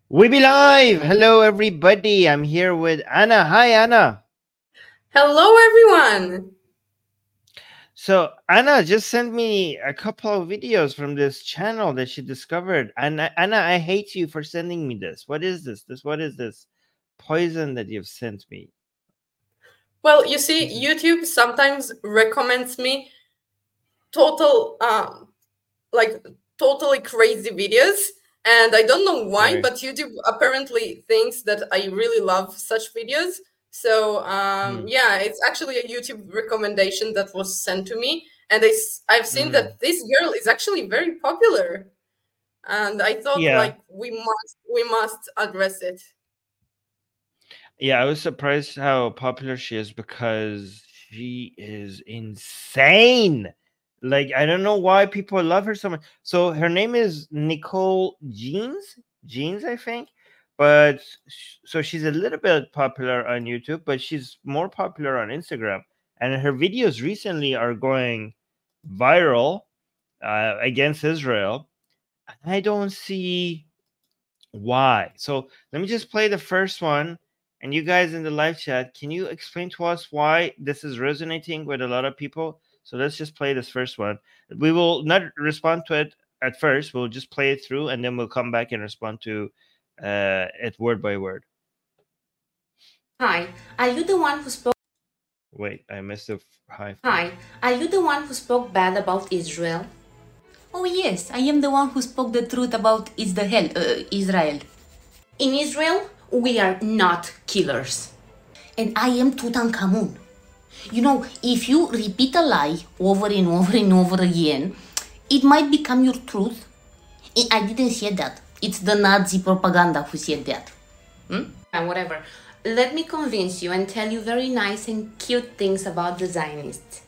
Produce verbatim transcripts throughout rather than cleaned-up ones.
We be live. Hello, everybody. I'm here with Anna. Hi, Anna. Hello, everyone. So Anna just sent me a couple of videos from this channel that she discovered. And I- Anna, I hate you for sending me this. What is this? This what is this poison that you've sent me? Well, you see, YouTube sometimes recommends me total, um, like totally crazy videos, and I don't know why, Right. but YouTube apparently thinks that I really love such videos. So, um, Hmm. yeah, it's actually a YouTube recommendation that was sent to me, and I, s- I've seen Mm. that this girl is actually very popular, and I thought Yeah. like we must we must address it. Yeah, I was surprised how popular she is because she is insane. Like, I don't know why people love her so much. So her name is Nicole Jeans, Jeans, I think. But sh- so she's a little bit popular on YouTube, but she's more popular on Instagram. And her videos recently are going viral uh, against Israel. I don't see why. So let me just play the first one. And you guys in the live chat, can you explain to us why this is resonating with a lot of people? So let's just play this first one. We will not respond to it at first. We'll just play it through and then we'll come back and respond to uh, it word by word. Hi, are you the one who spoke? Wait, I missed the f- hi. Hi, are you the one who spoke bad about Israel? Oh yes, I am the one who spoke the truth about Israel. Uh, Israel. In Israel, we are not killers. And I am Tutankhamun. You know, if you repeat a lie over and over and over again, it might become your truth. I I didn't say that. It's the Nazi propaganda who said that. And whatever. Let me convince you and tell you very nice and cute things about the Zionists.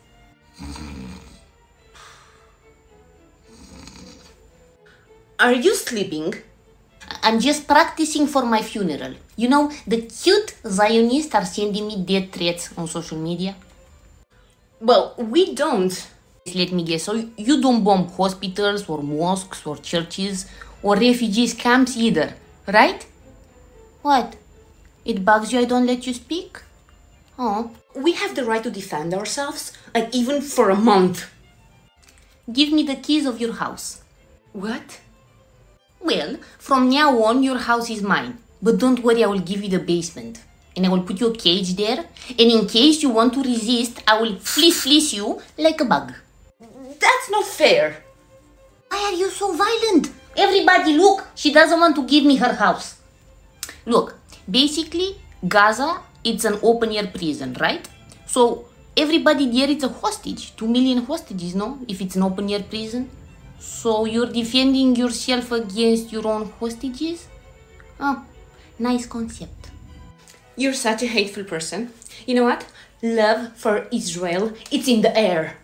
Are you sleeping? I'm just practicing for my funeral. You know, the cute Zionists are sending me death threats on social media. Well, we don't. Let me guess. So you don't bomb hospitals or mosques or churches or refugees camps either, right? What? It bugs you I don't let you speak? Oh, We have the right to defend ourselves, like even for a month. give me the keys of your house. What? Well, from now on, your house is mine. But don't worry, I will give you the basement. And I will put your cage there. And in case you want to resist, I will fleece fleece you like a bug. That's not fair. Why are you so violent? Everybody, look, she doesn't want to give me her house. Look, basically, Gaza, it's an open air prison, right? So everybody there is a hostage. Two million hostages, no? If it's an open air prison. So you're defending yourself against your own hostages? Oh, nice concept. You're such a hateful person. You know what? Love for Israel, it's in the air.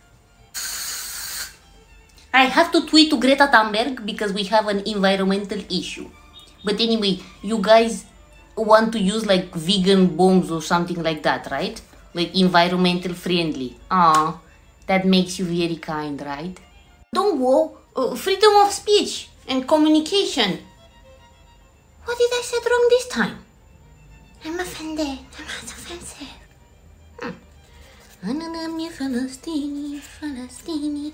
I have to tweet to Greta Thunberg because we have an environmental issue. But anyway, you guys want to use like vegan bombs or something like that, right? Like environmental friendly. Ah, that makes you very kind, right? Don't go. Uh, freedom of speech and communication. What did I say wrong this time? I'm offended. I'm not offensive. Hmm. أنا فلسطيني فلسطيني.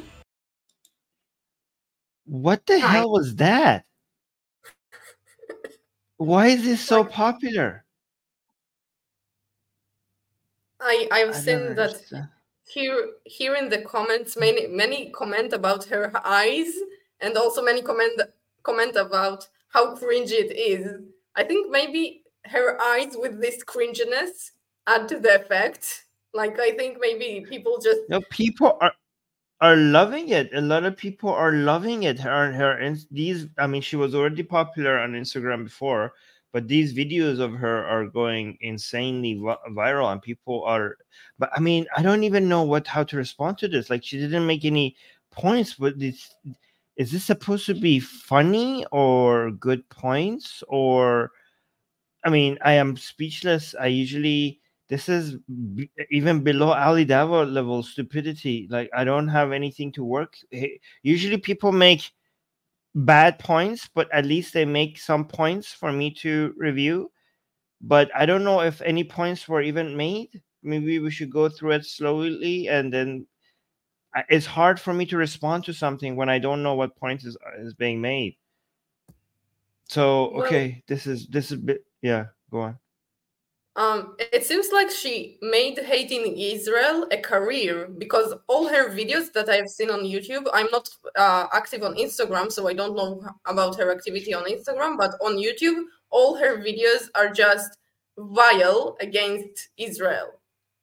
What the Hi. hell was that? Why is this so Like popular? I I've I don't seen that understand. here here in the comments many many comment about her eyes, and also many comment comment about how cringy it is. I think maybe her eyes with this cringiness add to the effect. Like I think maybe people just No, people are are loving it. A lot of people are loving it. Her her ins- these I mean she was already popular on Instagram before, but these videos of her are going insanely vi- viral and people are but I mean, I don't even know what how to respond to this. Like she didn't make any points, but this is this supposed to be funny or good points or I mean, I am speechless. I usually this is b- even below Ali Davo level stupidity. Like I don't have anything to work. Hey, usually people make bad points, but at least they make some points for me to review. But I don't know if any points were even made. Maybe we should go through it slowly, and then I- it's hard for me to respond to something when I don't know what points is is being made. So Well, okay, this is this is a bit yeah. Go on. Um, it seems like she made hating Israel a career because all her videos that I've seen on YouTube, I'm not uh, active on Instagram, so I don't know about her activity on Instagram, but on YouTube, all her videos are just vile against Israel.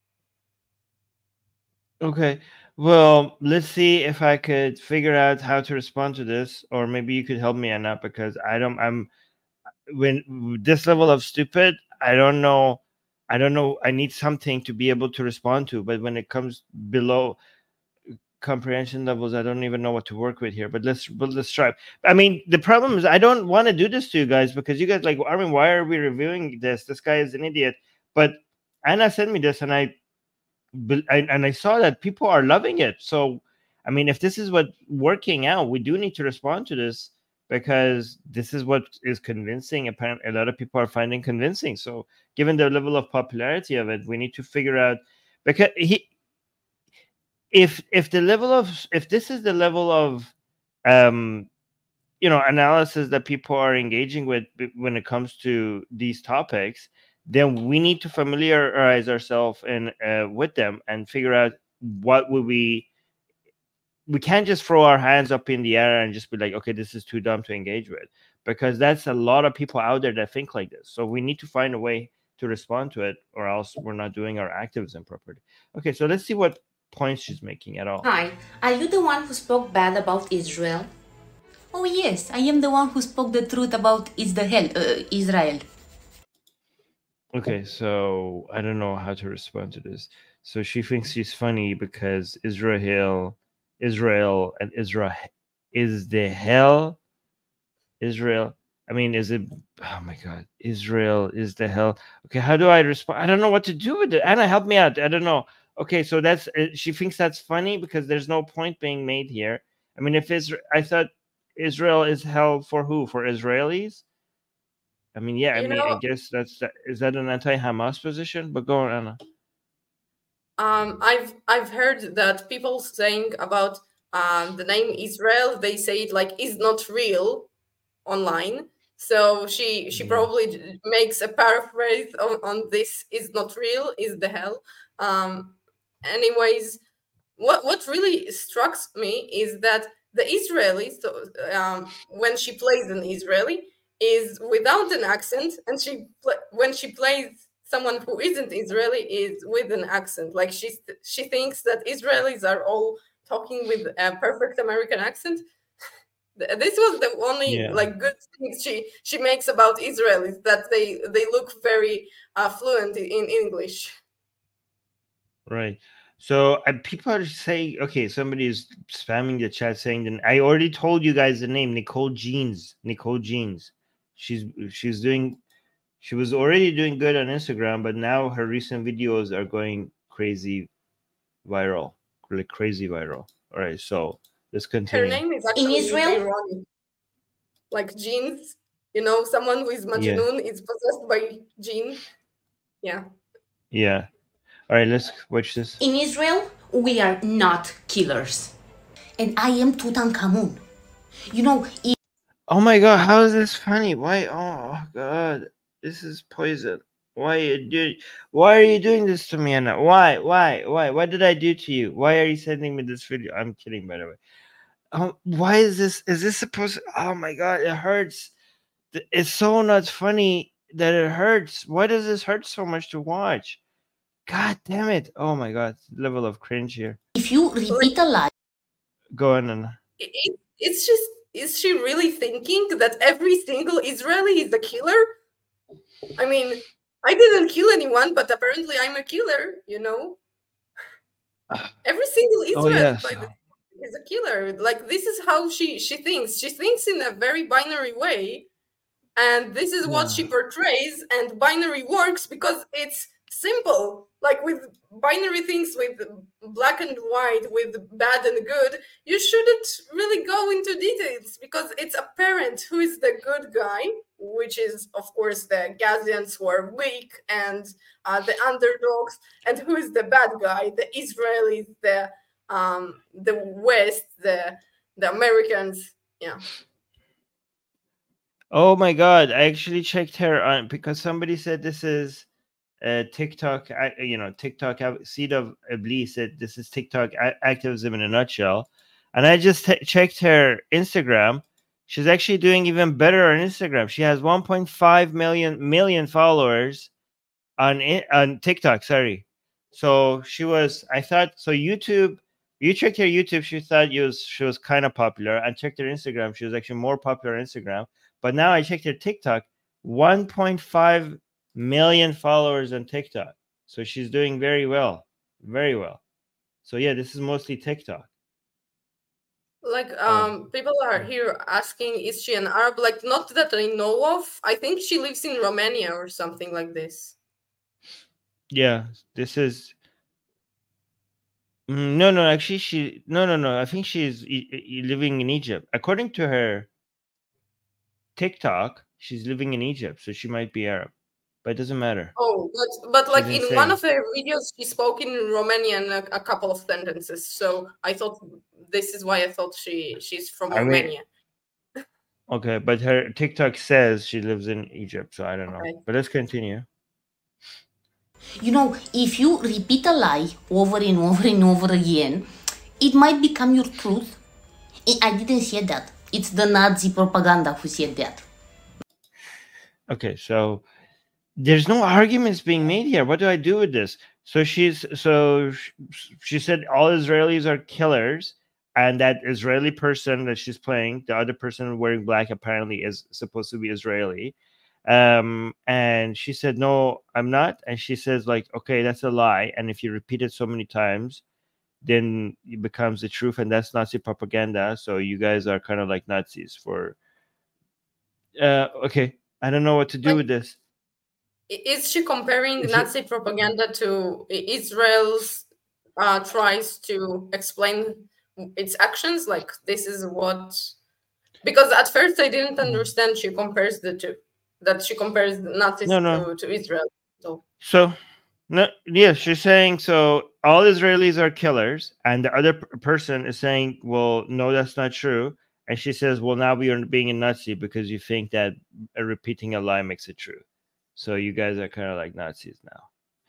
Okay. Well, let's see if I could figure out how to respond to this, or maybe you could help me, Anna, because I don't. I'm when this level of stupid. I don't know. I don't know. I need something to be able to respond to, but when it comes below comprehension levels, I don't even know what to work with here. But let's but let's try. I mean, the problem is I don't want to do this to you guys because you guys like. I mean, why are we reviewing this? This guy is an idiot. But Anna sent me this, and I. But I, and I saw that people are loving it. So, I mean, if this is what working out, we do need to respond to this because this is what is convincing. Apparently, a lot of people are finding convincing. So, given the level of popularity of it, we need to figure out because he, if if the level of if this is the level of, um, you know, analysis that people are engaging with when it comes to these topics, then we need to familiarize ourselves and uh, with them and figure out what would we we can't just throw our hands up in the air and just be like, okay, this is too dumb to engage with, because that's a lot of people out there that think like this. So we need to find a way to respond to it, or else we're not doing our activism properly. Okay, so let's see what points she's making at all. Hi, are you the one who spoke bad about Israel? Oh yes, I am the one who spoke the truth about is the hell, uh, Israel. Okay, so I don't know how to respond to this. So she thinks she's funny because Israel, Israel, and Israel is the hell. Israel. I mean, is it? Oh my God, Israel is the hell. Okay, how do I respond? I don't know what to do with it. Anna, help me out. I don't know. Okay, so that's uh, she thinks that's funny because there's no point being made here. I mean, if Israel, I thought Israel is hell for who? For Israelis? I mean, yeah. I You mean, I know, guess that's is that an anti-Hamas position? But go on, Anna. um, I've I've heard that people saying about um, the name Israel, they say it like is not real online. So she she Yeah. probably j- makes a paraphrase on, on this is not real, is the hell. Um, anyways, what what really strikes me is that the Israeli, so um, when she plays an Israeli, is without an accent, and she pla when she plays someone who isn't Israeli is with an accent. Like she she thinks that Israelis are all talking with a perfect American accent. Th- This was the only Yeah. like good thing she she makes about Israelis, that they they look very uh, fluent in, in English. Right. So uh, people are saying, okay, somebody is spamming the chat saying that I already told you guys the name, Nicole Jeans. Nicole Jeans. She's she's doing she was already doing good on Instagram, but now her recent videos are going crazy viral. Like crazy viral. All right, so let's Her continue. name is In actually Israel? ironic. Like jeans, you know, someone who is Yeah. Majnun is possessed by jinn. Yeah. Yeah. All right, let's watch this. In Israel, we are not killers. And I am Tutankhamun. You know, i- Oh my God, how is this funny? Why? Oh God, this is poison. Why are you do? Why are you doing this to me, Anna? Why? Why? Why? What did I do to you? Why are you sending me this video? I'm kidding, by the way. Um, why is this? Is this supposed? Oh my God, it hurts. Th- It's so not funny that it hurts. Why does this hurt so much to watch? God damn it! Oh my God, level of cringe here. if you repeat a lie, Go on, Anna. It, it, it's just, is she really thinking that every single Israeli is a killer? I mean, I didn't kill anyone, but apparently I'm a killer, you know? Every single Oh Israeli yes. by the, is a killer. Like, this is how she, she thinks. She thinks in a very binary way. And this is what she Yeah. portrays, and binary works because it's simple. like with binary things, with black and white, with bad and good, you shouldn't really go into details because it's apparent who is the good guy, which is of course the Gazians who are weak and uh, the underdogs, and who is the bad guy, the Israelis, the um, the West, the the Americans. Yeah. Oh my God! I actually checked her on because somebody said this is uh, TikTok. I, you know, TikTok Seed of Iblis said this is TikTok a- activism in a nutshell, and I just t- checked her Instagram. She's actually doing even better on Instagram. She has one point five million million followers on in, on TikTok. Sorry, so she was. I thought so. YouTube. You checked her YouTube. She thought you was she was kind of popular. I checked her Instagram. She was actually more popular on Instagram. But now I checked her TikTok. one point five million followers on TikTok. So she's doing very well, very well. So yeah, this is mostly TikTok. Like um, people are here asking, is she an Arab? Like, not that I know of. I think she lives in Romania or something like this. Yeah, this is. No, no, actually, she. No, no, no. I think she's e- e- living in Egypt. According to her TikTok, she's living in Egypt, so she might be Arab, but it doesn't matter. Oh, but but like She's in one insane. of her videos, she spoke in Romanian a, a couple of sentences. So I thought this is why I thought she she's from I mean- Romania. Okay, but her TikTok says she lives in Egypt, so I don't know. Okay. But let's continue. You know, if you repeat a lie over and over and over again, it might become your truth. I- I didn't say that. It's the Nazi propaganda who said that. Okay, so there's no arguments being made here. What do I do with this? So she's so sh- she said all Israelis are killers, and that Israeli person that she's playing, the other person wearing black, apparently is supposed to be Israeli. Um, and she said, "No, I'm not." And she says, "Like, okay, that's a lie. And if you repeat it so many times, then it becomes the truth, and that's Nazi propaganda. So you guys are kind of like Nazis for." Uh, okay, I don't know what to do Like- with this. Is she comparing Is she- Nazi propaganda to Israel's uh, tries to explain its actions? Like, this is what... Because at first I didn't understand she compares the two. That she compares the Nazis No, no. To, to Israel. So So, no, yeah, she's saying so. All Israelis are killers, and the other p- person is saying, "Well, no, that's not true." And she says, "Well, now we are being a Nazi because you think that uh, repeating a lie makes it true. So you guys are kind of like Nazis now."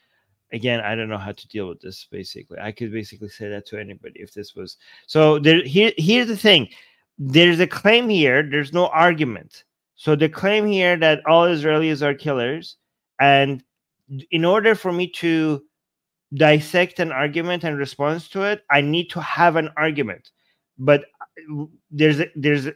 Again, I don't know how to deal with this. Basically, I could basically say that to anybody if this was so. There, here, here's the thing: there's a claim here. There's no argument. So the claim here that all Israelis are killers, and in order for me to dissect an argument and respond to it, I need to have an argument. But there's a, there's a,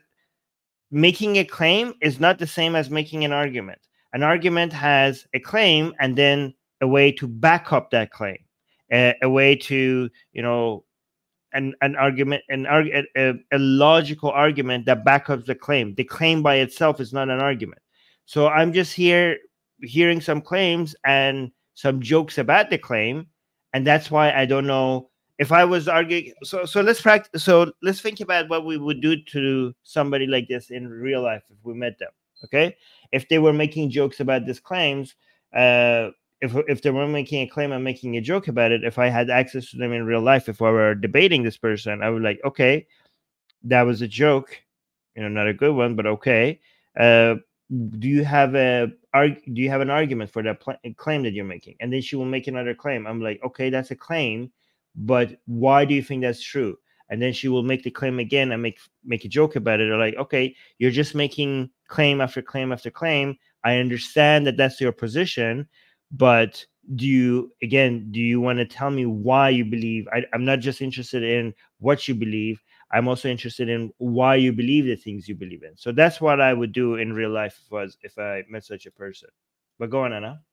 making a claim is not the same as making an argument. An argument has a claim and then a way to back up that claim, a, a way to, you know, an an argument, an arg- a, a logical argument that backs up the claim. The claim by itself is not an argument. So I'm just here hearing some claims and some jokes about the claim, and that's why I don't know if I was arguing. So so let's practice. So let's think about what we would do to somebody like this in real life if we met them. Okay, if they were making jokes about these claims, uh, if if they were making a claim and making a joke about it, if I had access to them in real life, if I were debating this person, I would like, okay, that was a joke, you know, not a good one, but okay. Uh, do you have a arg- do you have an argument for that pl- claim that you're making? And then she will make another claim. I'm like, okay, that's a claim, but why do you think that's true? And then she will make the claim again and make make a joke about it. Or like, okay, you're just making claim after claim after claim. I understand that that's your position, but do you again do you want to tell me why you believe? I, I'm not just interested in what you believe. I'm also interested in why you believe the things you believe in. So that's what I would do in real life if was if I met such a person. But go on, Anna.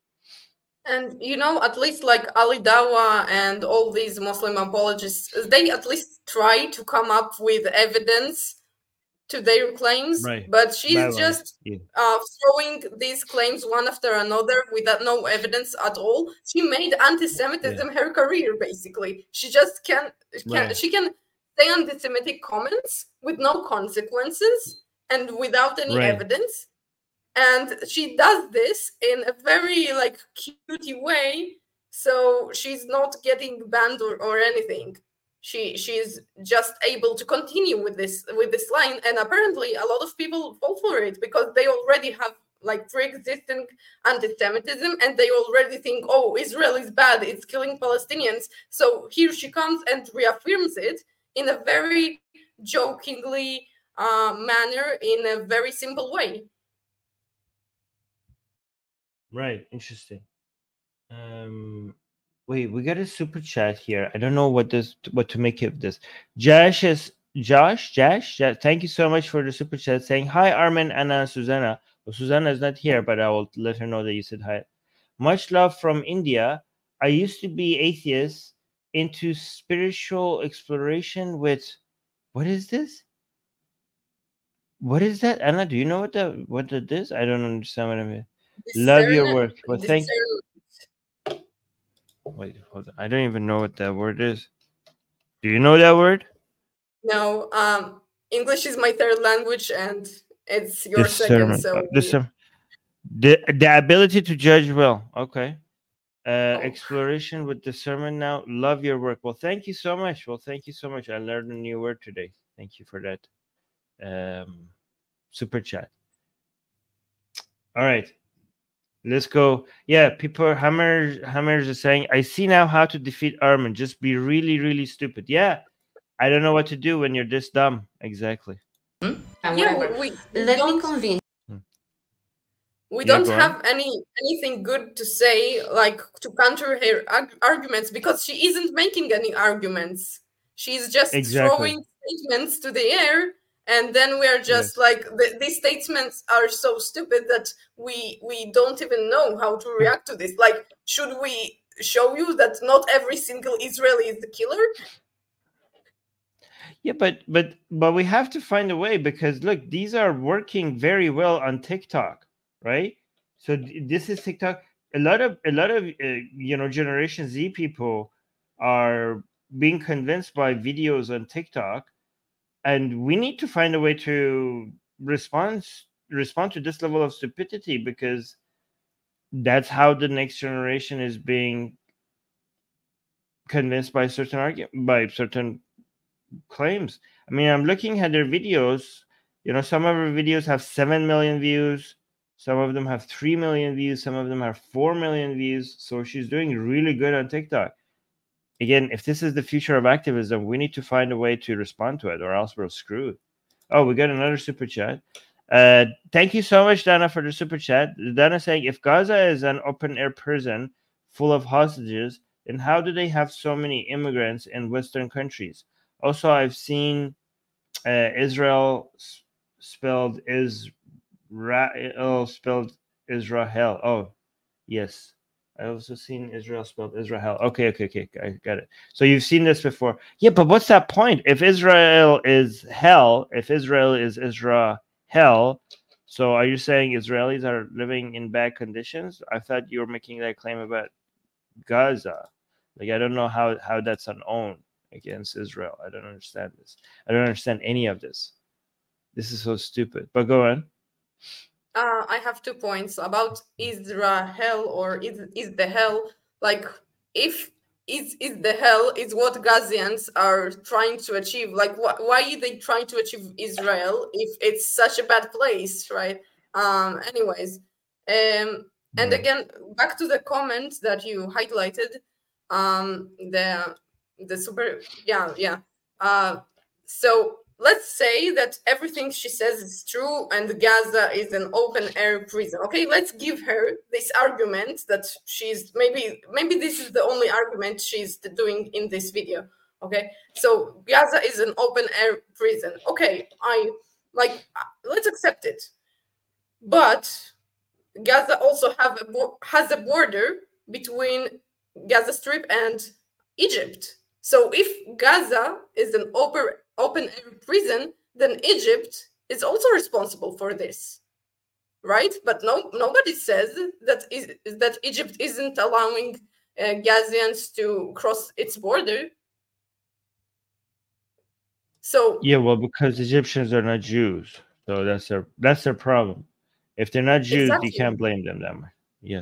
And you know, at least like Ali Dawa and all these Muslim apologists, they at least try to come up with evidence to their claims, Right. but she's Bye-bye. just Yeah. uh, throwing these claims one after another without no evidence at all. She made anti-Semitism her career, basically. She just can, can Right. she can say anti-Semitic comments with no consequences and without any Right. evidence. And she does this in a very like cutie way, so she's not getting banned or, or anything. She she's just able to continue with this with this line, and apparently a lot of people fall for it because they already have like pre-existing anti-Semitism, and they already think, oh, Israel is bad, it's killing Palestinians. So here she comes and reaffirms it in a very jokingly uh, manner, in a very simple way. Right. Interesting. Um, wait, we got a super chat here. I don't know what this, what to make of this. Josh is Josh, Josh, Josh, thank you so much for the super chat saying hi, Armin, Anna, Susanna. Well, Susanna is not here, but I will let her know that you said hi. Much love from India. I used to be atheist into spiritual exploration with, what is this? What is that, Anna? Do you know what that what that is? I don't understand what I mean. Love your Discern- work. Well, thank. discern- Wait, hold on. I don't even know what that word is. Do you know that word? No, um, English is my third language, and it's your Discernment. second. So Uh, discern- the the ability to judge well. Okay. Uh, Oh. Exploration with discernment now. Love your work. Well, thank you so much. Well, thank you so much. I learned a new word today. Thank you for that. Um, super chat. All right. Let's go. Yeah, people Hammer Hammers is saying, I see now how to defeat Armin. Just be really, really stupid. Yeah. I don't know what to do when you're this dumb. Exactly. And yeah, whatever. we, we Let me don't convince we Yeah, don't go have any anything good to say, like to counter her arg- arguments, because she isn't making any arguments. She's just Exactly. throwing statements to the air, and then we're just Yes. like the, these statements are so stupid that we we don't even know how to react to this. Like, should we show you that not every single Israeli is the killer? Yeah, but but but we have to find a way, because look, these are working very well on TikTok, right? So th- this is TikTok. A lot of a lot of uh, you know Generation Z people are being convinced by videos on TikTok, and we need to find a way to respond respond to this level of stupidity, because that's how the next generation is being convinced by certain argument by certain claims. I mean, I'm looking at their videos. You know, some of her videos have seven million views, some of them have three million views, some of them have four million views. So she's doing really good on TikTok. Again, if this is the future of activism, we need to find a way to respond to it, or else we're screwed. Oh, we got another super chat. Uh, thank you so much, Dana, for the super chat. Dana saying, if Gaza is an open air prison full of hostages, then how do they have so many immigrants in Western countries? Also, I've seen uh, Israel s- spelled Israel spelled Israel. Oh, yes. I also seen Israel spelled Israel. Okay, okay, okay. I got it. So you've seen this before. Yeah, but what's that point? If Israel is hell, if Israel is Israel, so are you saying Israelis are living in bad conditions? I thought you were making that claim about Gaza. Like, I don't know how, how that's an own against Israel. I don't understand this. I don't understand any of this. This is so stupid. But go on. Uh, I have two points about Israel, or is is the hell. Like, if is is the hell is what Gazians are trying to achieve. Like, wh- why are they trying to achieve Israel if it's such a bad place, right? Um. Anyways, um. And Right. again, back to the comment that you highlighted. Um. The the super yeah yeah. Uh. So let's say that everything she says is true and Gaza is an open air prison. Okay, let's give her this argument that she's maybe maybe this is the only argument she's doing in this video. Okay, so Gaza is an open air prison. Okay, I like let's accept it. But Gaza also have a bo- has a border between Gaza Strip and Egypt. So if Gaza is an open open air prison, then Egypt is also responsible for this, right? But no, nobody says that is that Egypt isn't allowing uh, Gazians to cross its border. So Yeah, well, because Egyptians are not Jews, so that's their that's their problem. If they're not Jews, exactly. you can't blame them that much. Yes,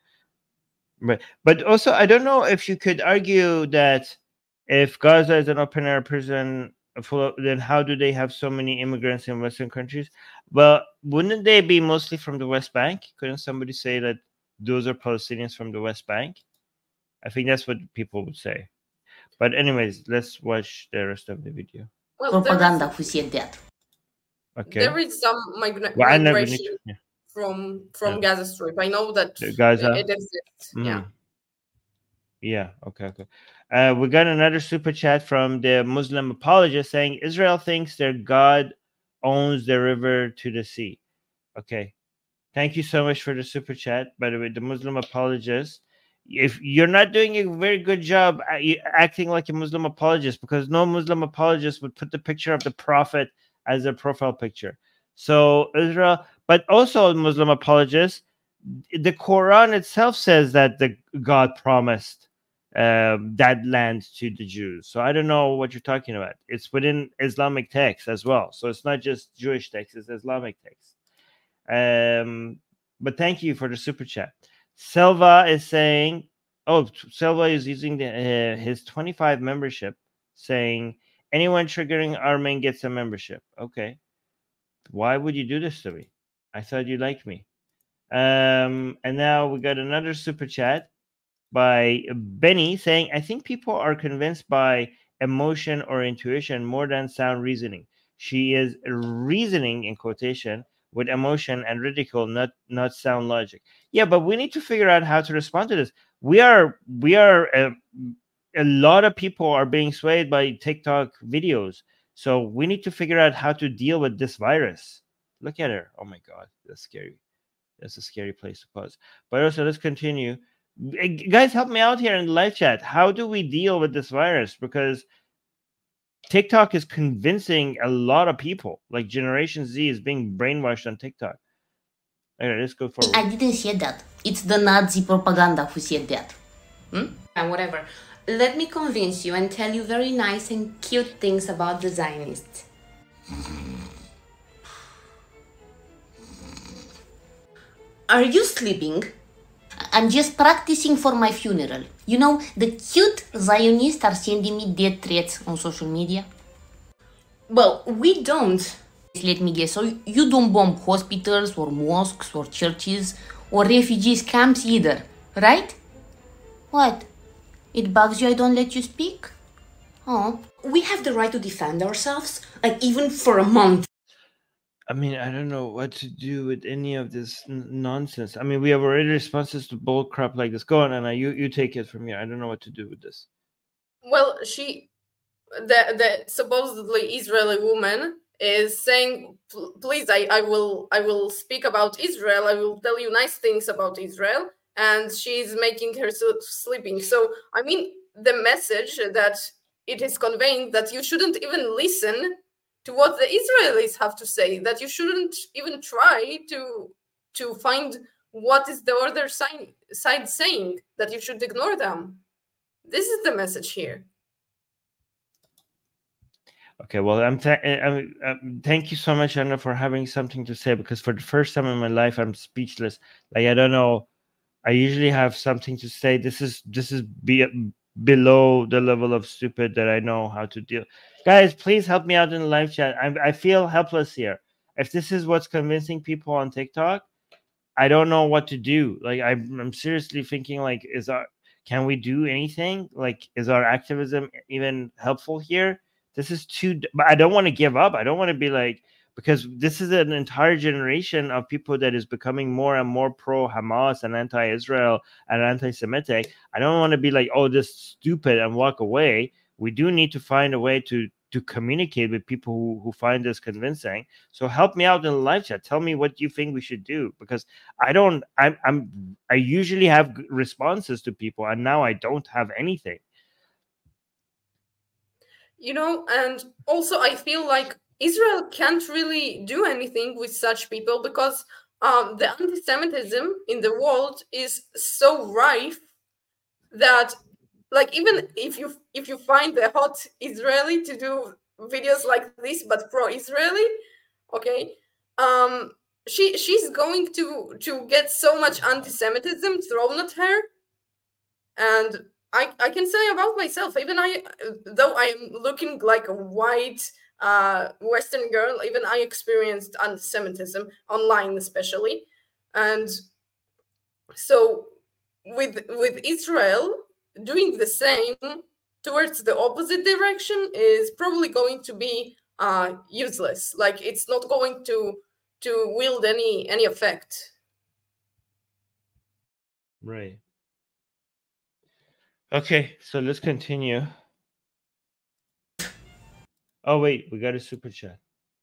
but but also I don't know if you could argue that if Gaza is an open air prison, full of, then how do they have so many immigrants in Western countries? Well, wouldn't they be mostly from the West Bank? Couldn't somebody say that those are Palestinians from the West Bank? I think that's what people would say. But anyways, let's watch the rest of the video. Well, Propaganda there who is, said that. Okay. there is some migra- Well, I never need migration to- yeah. from from Yeah. Gaza Strip. I know that The Gaza? it exists. Yeah. Mm. Yeah. Okay. Okay. Uh, we got another super chat from the Muslim apologist saying Israel thinks their God owns the river to the sea. Okay. Thank you so much for the super chat. By the way, the Muslim apologist. If you're not doing a very good job at you acting like a Muslim apologist, because no Muslim apologist would put the picture of the Prophet as their profile picture. So Israel, but also Muslim apologists, the Quran itself says that the God promised um, that land to the Jews. So I don't know what you're talking about. It's within Islamic texts as well. So it's not just Jewish texts; it's Islamic texts. Um, but thank you for the super chat. Selva is saying, "Oh, Selva is using the, uh, his twenty-five membership, saying anyone triggering Armin gets a membership." Okay, why would you do this to me? I thought you liked me. Um, and now we got another super chat by Benny saying, "I think people are convinced by emotion or intuition more than sound reasoning. She is reasoning in quotation with emotion and ridicule, not not sound logic." Yeah, but we need to figure out how to respond to this. We are we are a, a lot of people are being swayed by TikTok videos, so we need to figure out how to deal with this virus. Look at her. Oh my God, that's scary. That's a scary place to pause. But also, let's continue. Guys, help me out here in the live chat. How do we deal with this virus? Because TikTok is convincing a lot of people. Like Generation Z is being brainwashed on TikTok. Okay, let's go forward. I didn't say that. It's the Nazi propaganda who said that. And whatever. Let me convince you and tell you very nice and cute things about the Zionists. Are you sleeping? I'm just practicing for my funeral. You know, the cute Zionists are sending me death threats on social media. Well, we don't. Let me guess, so you don't bomb hospitals or mosques or churches or refugees camps either, right? What? It bugs you I don't let you speak? Oh. We have the right to defend ourselves, like even for a month. I mean, I don't know what to do with any of this n- nonsense. I mean, we have already responses to bull crap like this. Go on, Anna. You you take it from here. I don't know what to do with this. Well, she, the the supposedly Israeli woman is saying, please, I, I will I will speak about Israel. I will tell you nice things about Israel, and she's making herself sleeping. So I mean, the message that it is conveying that you shouldn't even listen to what the Israelis have to say, that you shouldn't even try to to find what is the other side, side saying, that you should ignore them. This is the message here. Okay, well, I'm, th- I'm, I'm thank you so much, Anna, for having something to say, because for the first time in my life, I'm speechless. Like, I don't know. I usually have something to say. This is this is be, below the level of stupid that I know how to deal. Guys, please help me out in the live chat. I I feel helpless here. If this is what's convincing people on TikTok, I don't know what to do. Like, I'm, I'm seriously thinking, like, is our can we do anything? Like, is our activism even helpful here? This is too. But I don't want to give up. I don't want to be like, because this is an entire generation of people that is becoming more and more pro Hamas and anti-Israel and anti-Semitic. I don't want to be like, oh, this is stupid and walk away. We do need to find a way to to communicate with people who, who find this convincing. So help me out in the live chat. Tell me what you think we should do, because I don't. I'm. I'm. I usually have responses to people, and now I don't have anything. You know, and also I feel like Israel can't really do anything with such people because um, the anti-Semitism in the world is so rife that, like, even if you if you find a hot Israeli to do videos like this but pro-Israeli, okay, um, she she's going to to get so much anti-Semitism thrown at her. And I, I can say about myself, even I, though I am looking like a white uh, Western girl, even I experienced anti-Semitism online, especially. And so, with with Israel doing the same towards the opposite direction is probably going to be uh, useless. Like, it's not going to to wield any any effect. Right. Okay, so let's continue. Oh wait, we got a super chat.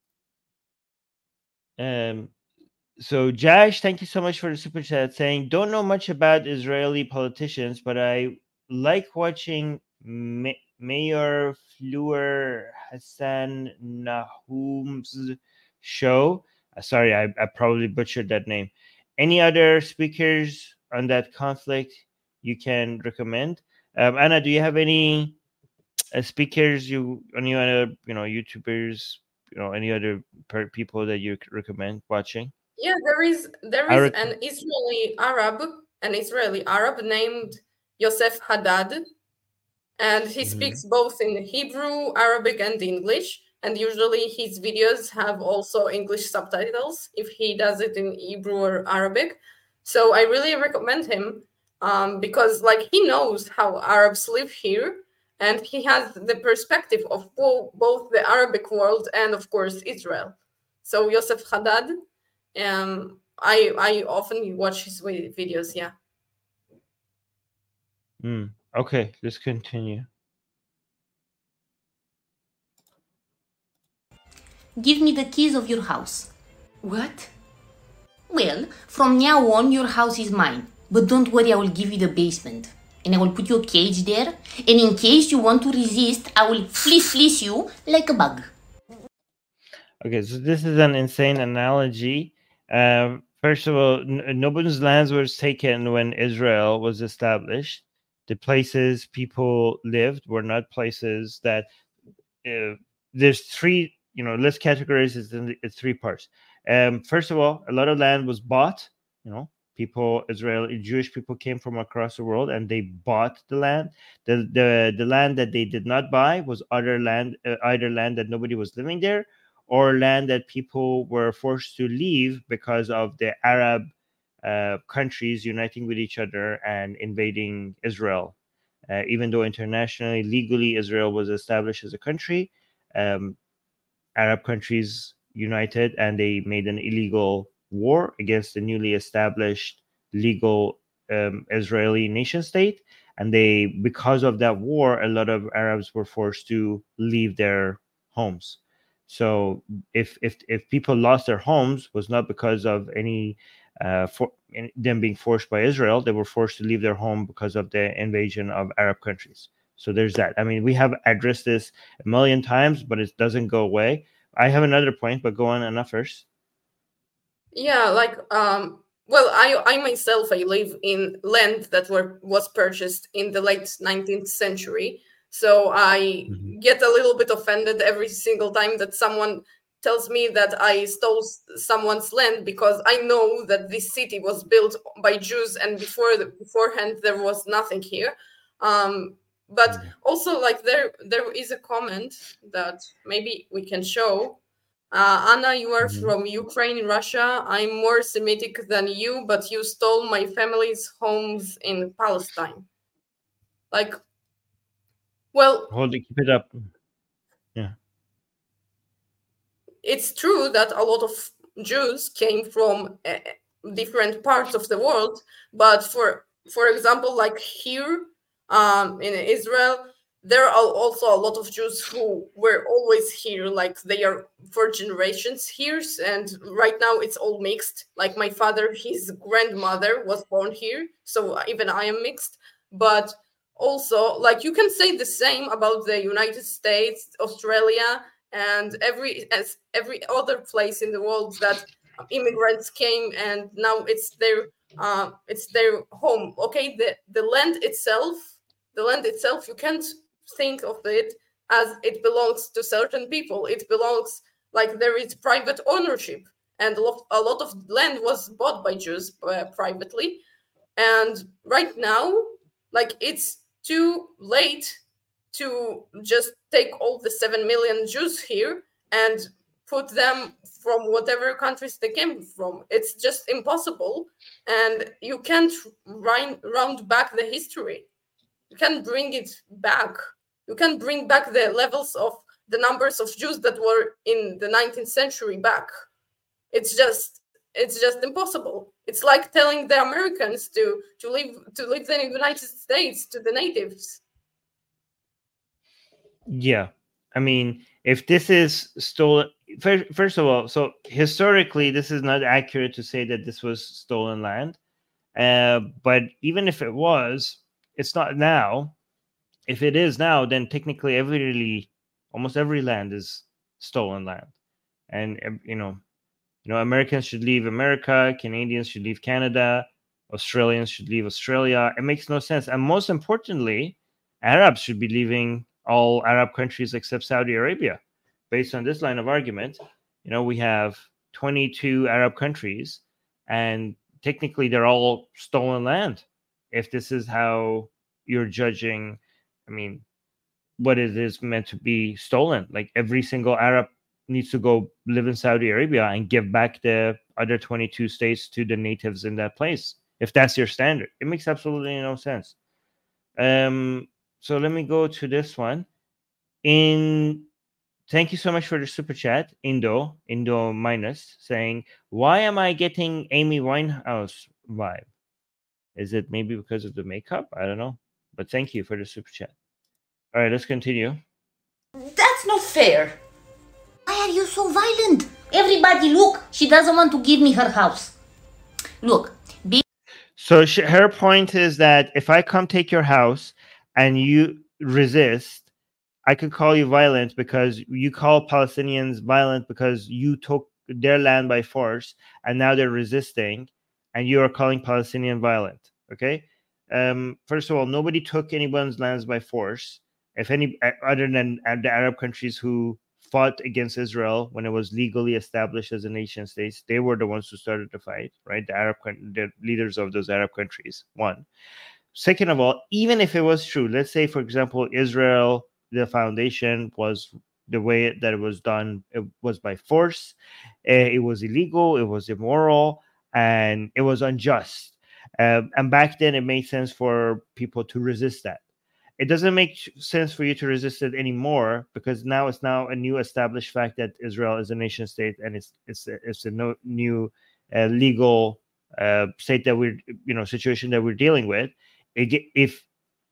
Um, so Josh, thank you so much for the super chat, saying, "Don't know much about Israeli politicians, but I like watching Ma- Mayor Fleur Hassan Nahum's show." Uh, sorry, I, I probably butchered that name. Any other speakers on that conflict you can recommend? Um, Anna, do you have any uh, speakers you any other you know YouTubers, you know any other per- people that you c- recommend watching? Yeah, there is there I is rec- an Israeli Arab, an Israeli Arab named Yosef Haddad, and he Mhm. speaks both in Hebrew, Arabic, and English. And usually his videos have also English subtitles if he does it in Hebrew or Arabic. So I really recommend him um, because, like, he knows how Arabs live here, and he has the perspective of bo- both the Arabic world and, of course, Israel. So Yosef Haddad, um, I I often watch his vi- videos. Yeah. Mm. Okay, let's continue. Give me the keys of your house. What? Well, from now on, your house is mine. But don't worry, I will give you the basement. And I will put your cage there. And in case you want to resist, I will fleece fleece you like a bug. Okay, so this is an insane analogy. Um, first of all, n- nobody's lands was taken when Israel was established. The places people lived were not places that. Uh, there's three, you know, let's categorize it in it's three parts. Um, first of all, a lot of land was bought. You know, people, Israeli Jewish people came from across the world and they bought the land. The the the land that they did not buy was other land, uh, either land that nobody was living there, or land that people were forced to leave because of the Arab uh, countries uniting with each other and invading Israel. Uh, even though internationally, legally, Israel was established as a country, um, Arab countries united and they made an illegal war against the newly established legal um, Israeli nation state. And they, because of that war, a lot of Arabs were forced to leave their homes. So if if if people lost their homes, was not because of any uh, for in- them being forced by Israel. They were forced to leave their home because of the invasion of Arab countries. So there's that. I mean, we have addressed this a million times, but it doesn't go away. I have another point, but go on, Anna, first. Yeah, like um well, I I myself I live in land that were was purchased in the late nineteenth century. So I Mhm. get a little bit offended every single time that someone tells me that I stole s- someone's land because I know that this city was built by Jews and before the, beforehand there was nothing here. Um but Yeah. also, like, there there is a comment that maybe we can show. uh, Anna, you are Mhm. from Ukraine, Russia. I'm more Semitic than you, but you stole my family's homes in Palestine. Like, well, Hold it, keep it up. Yeah. it's true that a lot of Jews came from uh, different parts of the world, but for for example, like here um, in Israel, there are also a lot of Jews who were always here, like they are for generations here, and right now it's all mixed. Like my father, his grandmother was born here, so even I am mixed. But also, like, you can say the same about the United States, Australia, and every as every other place in the world that immigrants came, and now it's their uh, it's their home. Okay, the the land itself, the land itself, you can't think of it as it belongs to certain people. It belongs like there is private ownership, and a lot, a lot of land was bought by Jews uh, privately. And right now, like it's too late to just take all the seven million Jews here and put them from whatever countries they came from. It's just impossible. And you can't round, round back the history. You can't bring it back. You can bring back the levels of the numbers of Jews that were in the nineteenth century back. It's just it's just impossible. It's like telling the Americans to to live to live in the United States to the natives. Yeah, I mean, if this is stolen, first, first of all, so historically, this is not accurate to say that this was stolen land. Uh, but even if it was, it's not now. If it is now, then technically, every almost every land is stolen land, and you know, you know, Americans should leave America, Canadians should leave Canada, Australians should leave Australia. It makes no sense, and most importantly, Arabs should be leaving all Arab countries except Saudi Arabia. Based on this line of argument, you know, we have twenty-two Arab countries, and technically they're all stolen land. If this is how you're judging, I mean, what it is meant to be stolen, like every single Arab needs to go live in Saudi Arabia and give back the other twenty-two states to the natives in that place. If that's your standard, it makes absolutely no sense. Um, so let me go to this one. In thank you so much for the super chat, Indo Indo minus saying, "Why am I getting Amy Winehouse vibe? Is it maybe because of the makeup? I don't know, but thank you for the super chat." All right, let's continue. That's not fair. Why are you so violent? Everybody, look, she doesn't want to give me her house. Look. Be- so she, her point is that if I come take your house and you resist, I could call you violent because you call Palestinians violent because you took their land by force and now they're resisting and you are calling Palestinian violent. Okay. Um, first of all, nobody took anyone's lands by force. If any, other than the Arab countries who fought against Israel when it was legally established as a nation state, they were the ones who started the fight, right? The Arab, the leaders of those Arab countries. One. Second of all, even if it was true, let's say, for example, Israel, the foundation was the way that it was done. It was by force. It was illegal. It was immoral, and it was unjust. Um, and back then, it made sense for people to resist that. It doesn't make sense for you to resist it anymore because now it's now a new established fact that Israel is a nation state and it's it's it's a no, new uh, legal uh, state that we're you know situation that we're dealing with. It, if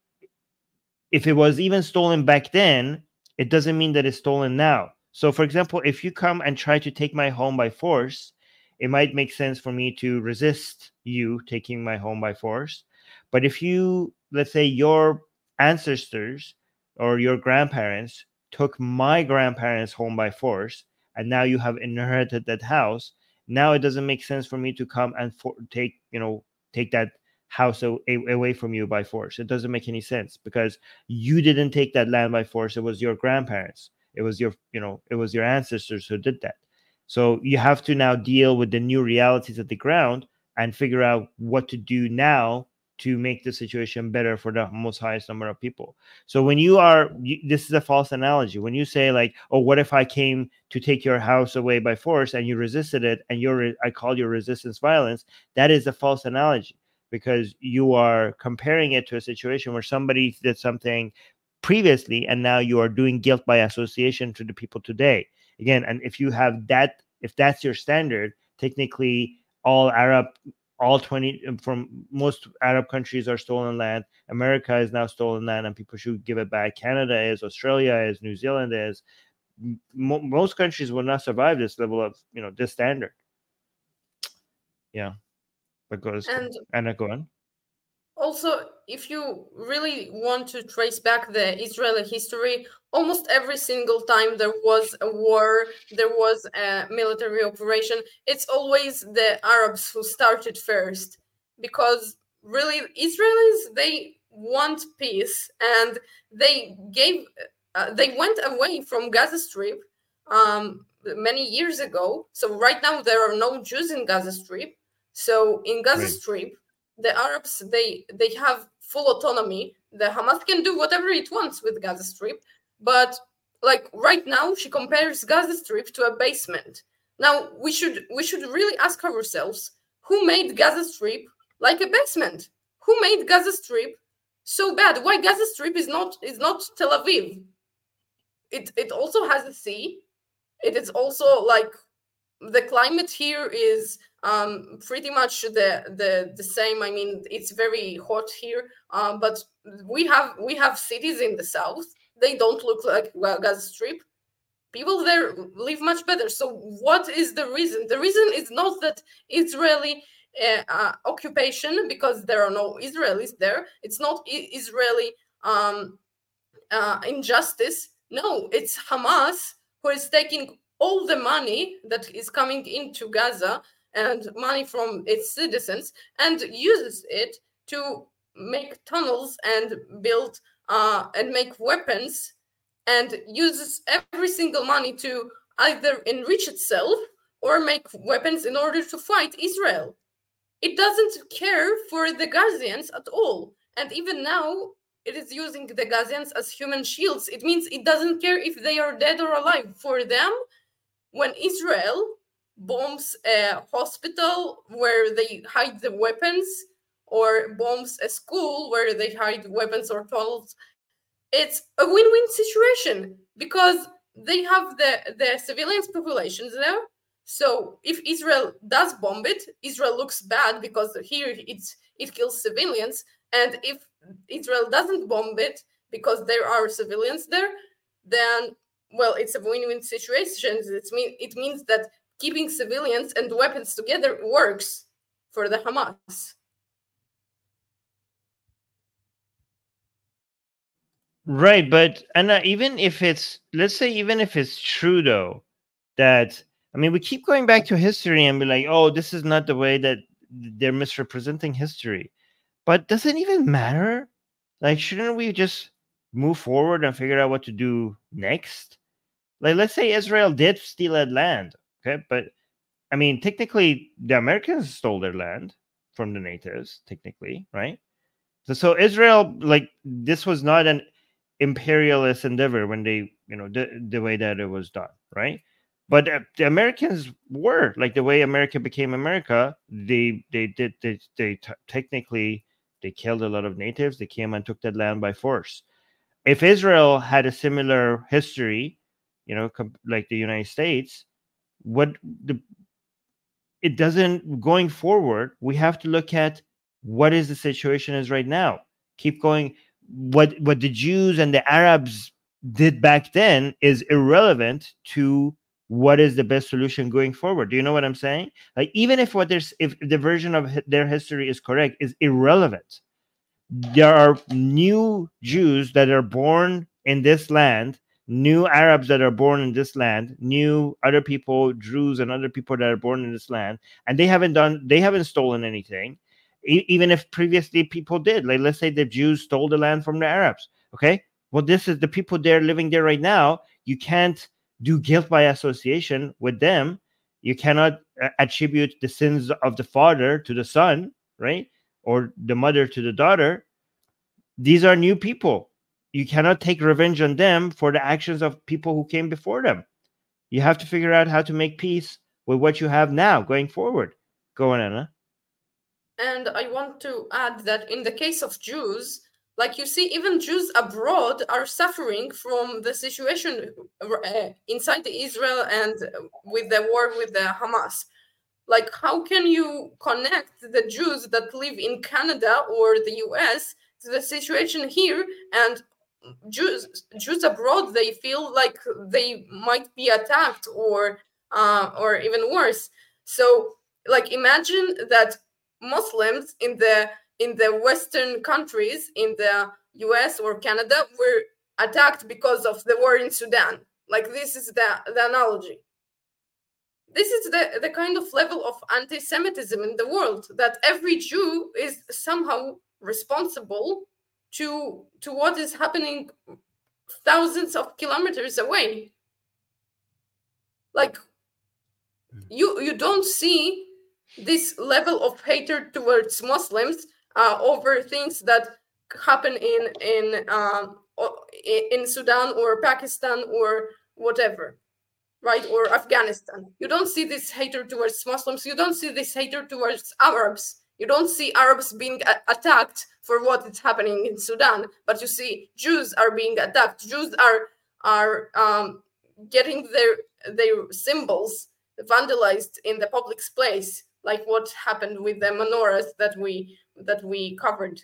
if it was even stolen back then, it doesn't mean that it's stolen now. So, for example, if you come and try to take my home by force, it might make sense for me to resist you taking my home by force. But if you, let's say, your ancestors or your grandparents took my grandparents' home by force, and now you have inherited that house, now it doesn't make sense for me to come and for, take, you know, take that house away from you by force. It doesn't make any sense because you didn't take that land by force. It was your grandparents. It was your, you know, it was your ancestors who did that. So you have to now deal with the new realities of the ground and figure out what to do now to make the situation better for the most highest number of people. So when you are, you, this is a false analogy. When you say like, oh, what if I came to take your house away by force and you resisted it and you're, I call your resistance violence, that is a false analogy because you are comparing it to a situation where somebody did something previously and now you are doing guilt by association to the people today. Again, and if you have that, if that's your standard, technically all Arab All twenty from most Arab countries are stolen land. America is now stolen land, and people should give it back. Canada is, Australia is, New Zealand is. Mo- most countries will not survive this level of, you know, this standard. Yeah, but goes and Anna, go on. Also, if you really want to trace back the Israeli history, almost every single time there was a war, there was a military operation, it's always the Arabs who started first, because really Israelis, they want peace, and they gave uh, they went away from Gaza Strip um, many years ago. So right now there are no Jews in Gaza Strip. So in Gaza Right. Strip, the Arabs, they they have full autonomy. The Hamas can do whatever it wants with Gaza Strip, but like right now she compares Gaza Strip to a basement. Now we should we should really ask ourselves, who made Gaza Strip like a basement? Who made Gaza Strip so bad? Why Gaza Strip is not is not Tel Aviv? It it also has a sea. It is also like the climate here is um, pretty much the, the the same. I mean, it's very hot here, um, but we have we have cities in the south. They don't look like well, Gaza Strip. People there live much better. So what is the reason? The reason is not that Israeli uh, uh, occupation, because there are no Israelis there. It's not I- Israeli um, uh, injustice. No, it's Hamas who is taking all the money that is coming into Gaza and money from its citizens and uses it to make tunnels and build uh, and make weapons, and uses every single money to either enrich itself or make weapons in order to fight Israel. It doesn't care for the Gazians at all. And even now, it is using the Gazians as human shields. It means it doesn't care if they are dead or alive. For them, when Israel bombs a hospital where they hide the weapons, or bombs a school where they hide weapons or tunnels, it's a win-win situation, because they have the, the civilians populations there. So if Israel does bomb it, Israel looks bad because here it's it kills civilians. And if Israel doesn't bomb it because there are civilians there, then, well, it's a win-win situation. It's mean, it means that keeping civilians and weapons together works for the Hamas. Right, but Anna, even if it's, let's say, even if it's true though, that, I mean, we keep going back to history and be like, oh, this is not the way that they're misrepresenting history. But does it even matter? Like, shouldn't we just move forward and figure out what to do next? Like, let's say Israel did steal that land, okay? But I mean, technically, the Americans stole their land from the natives, technically, right? So, so Israel, like, this was not an imperialist endeavor when they, you know, the, the way that it was done, right? But uh, the Americans were, like, the way America became America, they they did they, they t- technically they killed a lot of natives. They came and took that land by force. If Israel had a similar history, you know, com- like the United States, what the it doesn't, going forward, we have to look at what is the situation is right now. Keep going. What what the Jews and the Arabs did back then is irrelevant to what is the best solution going forward. Do you know what I'm saying? Like, even if what there's if the version of hi- their history is correct, is irrelevant. There are new Jews that are born in this land, new Arabs that are born in this land, new other people, Druze and other people that are born in this land, and they haven't done, they haven't stolen anything, e- even if previously people did. Like, let's say the Jews stole the land from the Arabs. Okay, well, this is the people there living there right now. You can't do guilt by association with them. You cannot uh, attribute the sins of the father to the son, right? Or the mother to the daughter. These are new people. You cannot take revenge on them for the actions of people who came before them. You have to figure out how to make peace with what you have now going forward. Go on, Anna. And I want to add that in the case of Jews, like you see, even Jews abroad are suffering from the situation uh, inside Israel and with the war with the Hamas. Like, how can you connect the Jews that live in Canada or the U S to the situation here? And Jews Jews abroad, they feel like they might be attacked, or uh, or even worse. So, like, imagine that Muslims in the in the Western countries, in the U S or Canada, were attacked because of the war in Sudan. Like, this is the, the analogy. This is the, the kind of level of anti-Semitism in the world, that every Jew is somehow responsible to, to what is happening thousands of kilometers away. Like, you you don't see this level of hatred towards Muslims uh, over things that happen in in um, in Sudan or Pakistan or whatever, right? Or Afghanistan. You don't see this hatred towards Muslims. You don't see this hatred towards Arabs. You don't see Arabs being a- attacked for what is happening in Sudan, but you see Jews are being attacked. Jews are are um, getting their their symbols vandalized in the public place, like what happened with the menorahs that we that we covered.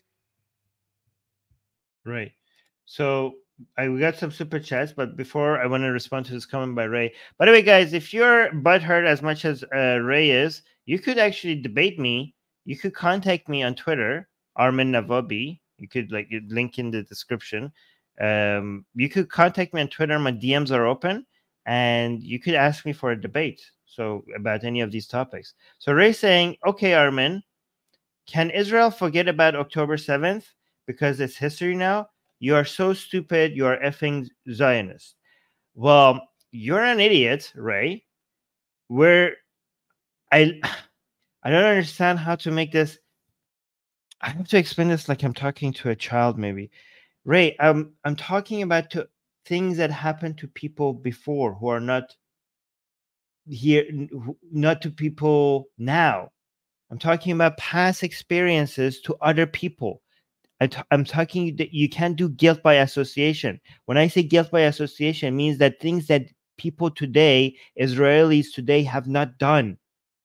Right. So I we got some super chats, but before I want to respond to this comment by Ray. By the way, guys, if you're butthurt as much as uh, Ray is, you could actually debate me. You could contact me on Twitter, Armin Navabi. You could like link in the description. Um, you could contact me on Twitter. My D Ms are open, and you could ask me for a debate. So about any of these topics. So Ray's saying, okay, Armin, can Israel forget about October seventh because it's history now? You are so stupid. You are effing Zionist. Well, you're an idiot, Ray. Where I, I don't understand how to make this. I have to explain this like I'm talking to a child, maybe. Ray, I'm I'm talking about to things that happened to people before who are not here, not to people now. I'm talking about past experiences to other people. I t- I'm talking that you can't do guilt by association. When I say guilt by association, it means that things that people today, Israelis today, have not done.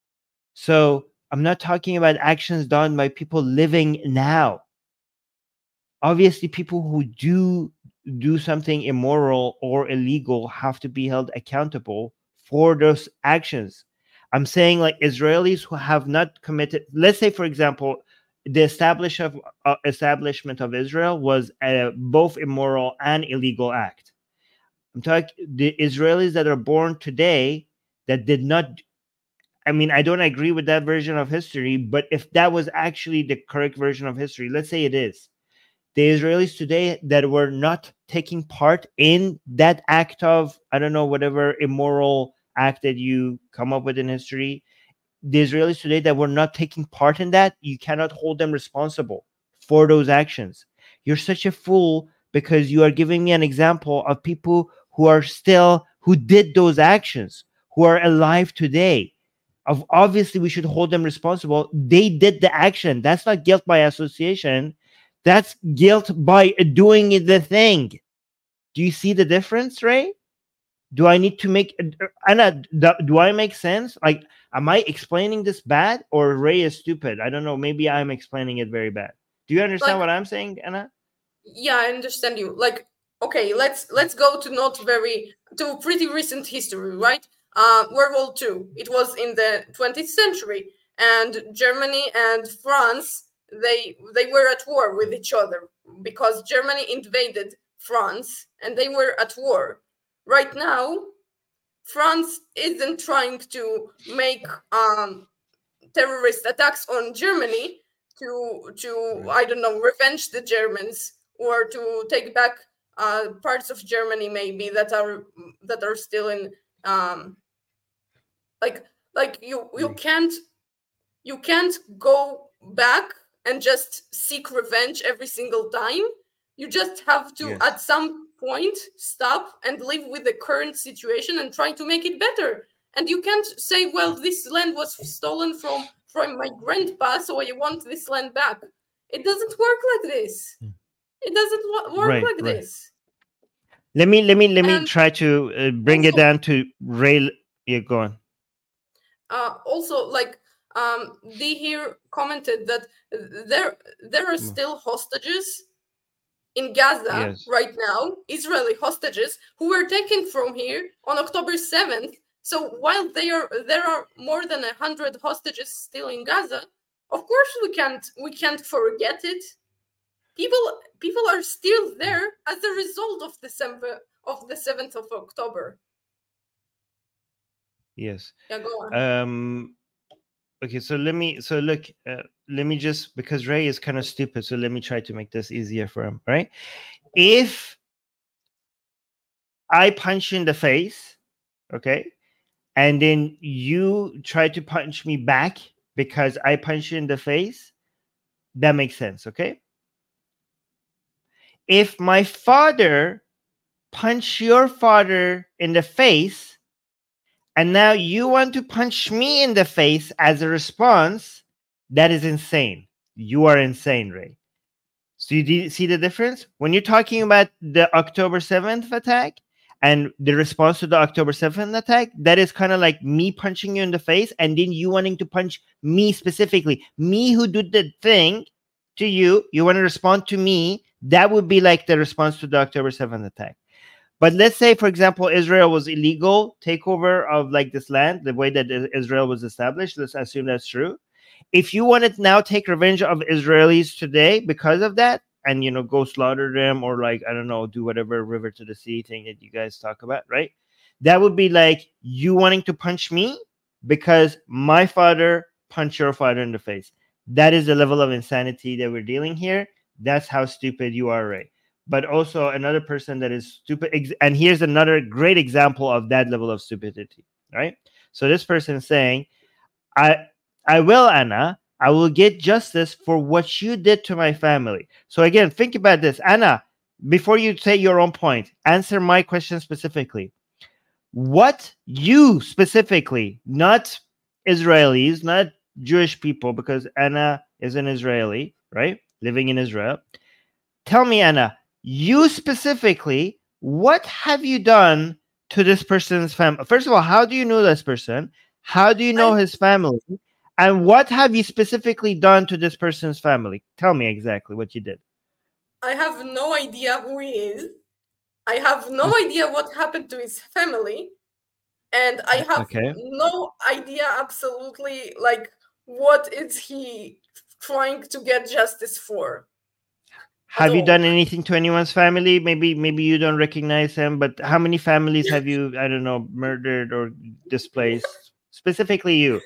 So I'm not talking about actions done by people living now. Obviously, people who do do something immoral or illegal have to be held accountable for those actions. I'm saying like Israelis who have not committed, let's say, for example, the establish of, uh, establishment of Israel was a both immoral and illegal act. I'm talking the Israelis that are born today that did not, I mean, I don't agree with that version of history, but if that was actually the correct version of history, let's say it is, the Israelis today that were not taking part in that act of, I don't know, whatever immoral act that you come up with in history, the Israelis today that were not taking part in that, you cannot hold them responsible for those actions. You're such a fool because you are giving me an example of people who are still, who did those actions, who are alive today. Of obviously, we should hold them responsible. They did the action. That's not guilt by association. That's guilt by doing the thing. Do you see the difference, Ray? Do I need to make Anna? Do I make sense? Like, am I explaining this bad or Ray is stupid? I don't know. Maybe I'm explaining it very bad. Do you understand Like, what I'm saying, Anna? Yeah, I understand you. Like, okay, let's let's go to not very to pretty recent history, right? Uh, World War Two. It was in the twentieth century, and Germany and France they they were at war with each other because Germany invaded France and they were at war. Right now, France isn't trying to make um, terrorist attacks on Germany to to I don't know revenge the Germans or to take back uh, parts of Germany maybe that are that are still in um, like like you you can't you can't go back and just seek revenge every single time. You just have to Yes. at some point stop and live with the current situation and try to make it better. And you can't say, well, this land was stolen from from my grandpa, so I want this land back. It doesn't work like this. It doesn't wo- work Right, like right. this. Let me let me let me And try to uh, bring it also- down to Ray. Yeah, go on. Uh, also, like um, Dee here commented that there there are still hostages in Gaza Yes. right now, Israeli hostages who were taken from here on October seventh. So while they are there are more than a hundred hostages still in Gaza, of course we can't we can't forget it. people people are still there as a result of December of the seventh of October. Yes. Yeah, go on. Um. Okay. So let me. So look. Uh, let me just because Ray is kind of stupid. So let me try to make this easier for him. Right. If I punch you in the face, okay, and then you try to punch me back because I punch you in the face, that makes sense. Okay. If my father punch your father in the face, and now you want to punch me in the face as a response, that is insane. You are insane, Ray. So you do see the difference? When you're talking about the October seventh attack and the response to the October seventh attack, that is kind of like me punching you in the face and then you wanting to punch me specifically. Me who did the thing to you, you want to respond to me. That would be like the response to the October seventh attack. But let's say, for example, Israel was illegal takeover of like this land, the way that Israel was established. Let's assume that's true. If you want to now take revenge of Israelis today because of that, and you know, go slaughter them or like I don't know, do whatever river to the sea thing that you guys talk about, right? That would be like you wanting to punch me because my father punched your father in the face. That is the level of insanity that we're dealing here. That's how stupid you are, Ray. But also another person that is stupid. And here's another great example of that level of stupidity, right? So this person is saying, I I will, Anna, I will get justice for what you did to my family. So again, think about this. Anna, before you say your own point, answer my question specifically. What you specifically, not Israelis, not Jewish people, because Anna is an Israeli, right? Living in Israel. Tell me, Anna, you specifically, what have you done to this person's family? First of all, how do you know this person? How do you know I, his family? And what have you specifically done to this person's family? Tell me exactly what you did. I have no idea who he is. I have no idea what happened to his family. And I have Okay. no idea absolutely like what is he trying to get justice for. Have you all. done anything to anyone's family? Maybe maybe you don't recognize him, but how many families have you, I don't know, murdered or displaced? Specifically you.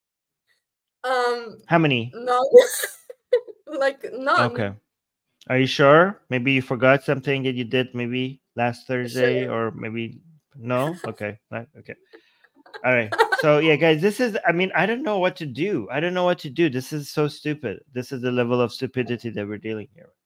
Um How many? none. Like none. Okay. Are you sure? Maybe you forgot something that you did maybe last Thursday Sure. or maybe no? Okay. Not- Okay. All right. So yeah, guys, this is I mean, I don't know what to do. I don't know what to do. This is so stupid. This is the level of stupidity that we're dealing here with.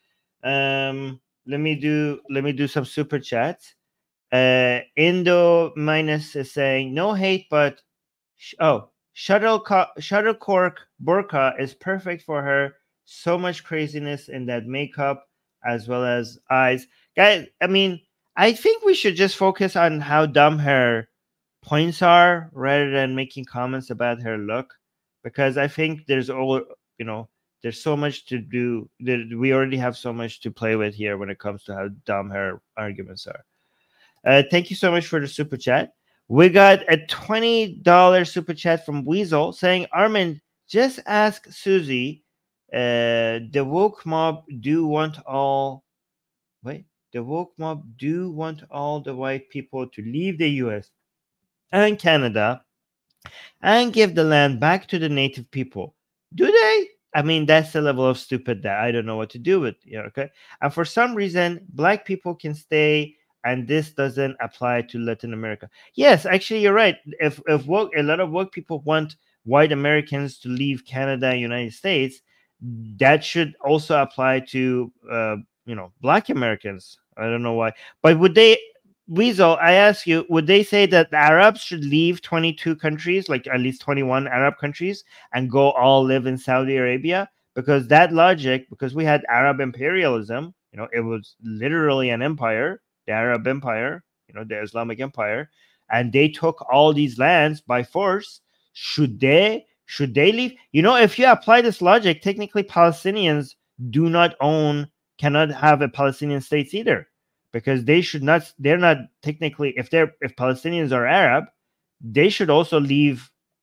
Um let me do let me do some super chats. Uh Indo minus is saying no hate, but sh- oh, shuttlecock shuttlecork burqa is perfect for her. So much craziness in that makeup as well as eyes. Guys, I mean, I think we should just focus on how dumb her points are rather than making comments about her look, because I think there's all you know there's so much to do. There, we already have so much to play with here when it comes to how dumb her arguments are. Uh, thank you so much for the super chat. We got a twenty dollars super chat from Weasel saying, Armin, just ask Susie. Uh, the woke mob do want all. Wait, the woke mob do want all the white people to leave the U S and Canada and give the land back to the native people. Do they? I mean, that's the level of stupid that I don't know what to do with. Yeah, okay. And for some reason, black people can stay, and this doesn't apply to Latin America. Yes, actually, you're right. If if woke, a lot of woke people want white Americans to leave Canada and United States, that should also apply to uh, you know black Americans. I don't know why, but would they? Weasel, I ask you, would they say that the Arabs should leave twenty-two countries, like at least twenty-one Arab countries, and go all live in Saudi Arabia? Because that logic, because we had Arab imperialism, you know, it was literally an empire, the Arab Empire, you know, the Islamic Empire, and they took all these lands by force. Should they? Should they leave? You know, if you apply this logic, technically Palestinians do not own, cannot have a Palestinian state either, because they should not, they're not technically, if they're if Palestinians are Arab, they should also leave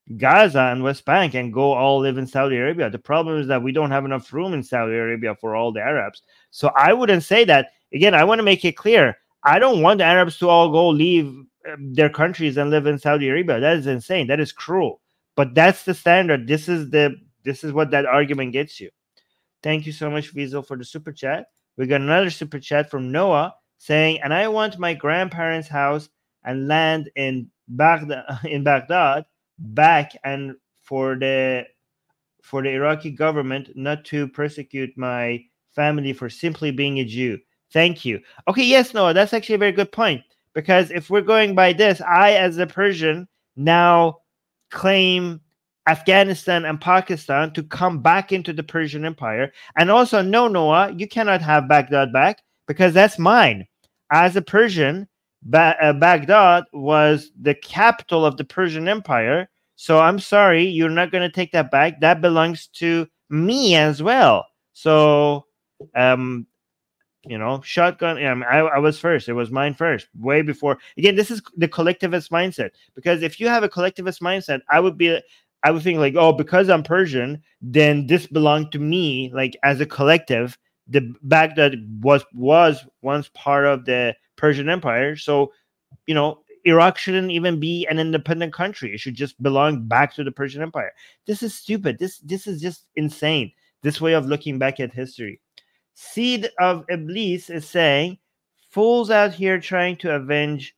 Gaza and West Bank and go all live in Saudi Arabia. The problem is that we don't have enough room in Saudi Arabia for all the Arabs. So I wouldn't say that. Again, I want to make it clear. I don't want the Arabs to all go leave um, their countries and live in Saudi Arabia. That is insane. That is cruel. But that's the standard. This is the this is what that argument gets you. Thank you so much, Vizel, for the super chat. We got another super chat from Noah saying, and I want my grandparents' house and land in Baghdad in Baghdad back, and for the for the Iraqi government not to persecute my family for simply being a Jew. Thank you. Okay, yes, Noah, that's actually a very good point. Because if we're going by this, I, as a Persian, now claim Afghanistan and Pakistan to come back into the Persian Empire. And also, no, Noah, you cannot have Baghdad back because that's mine. As a Persian, ba- uh, Baghdad was the capital of the Persian Empire. So I'm sorry, you're not going to take that back. That belongs to me as well. So, um, you know, shotgun. Yeah, I, I was first. It was mine first, way before. Again, this is the collectivist mindset. Because if you have a collectivist mindset, I would be, I would think like, oh, because I'm Persian, then this belonged to me. Like as a collective, the Baghdad was was once part of the Persian Empire. So, you know, Iraq shouldn't even be an independent country. It should just belong back to the Persian Empire. This is stupid. This this is just insane. This way of looking back at history. Seed of Iblis is saying, fools out here trying to avenge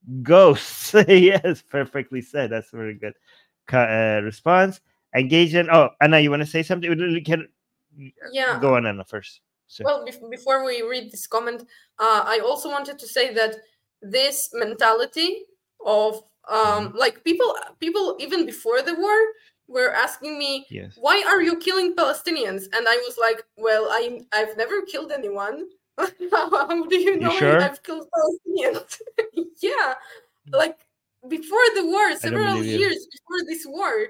ghosts. Yes, perfectly said. That's a very good uh, response. Engage in. Oh, Anna, you want to say something? Can, yeah. Go on, Anna, first. So. Well, be- before we read this comment, uh, I also wanted to say that this mentality of um, like people, people even before the war were asking me, yes. Why are you killing Palestinians? And I was like, well, I, I've never killed anyone. How do you know you sure? I've killed Palestinians? Yeah, like before the war, several years you. before this war.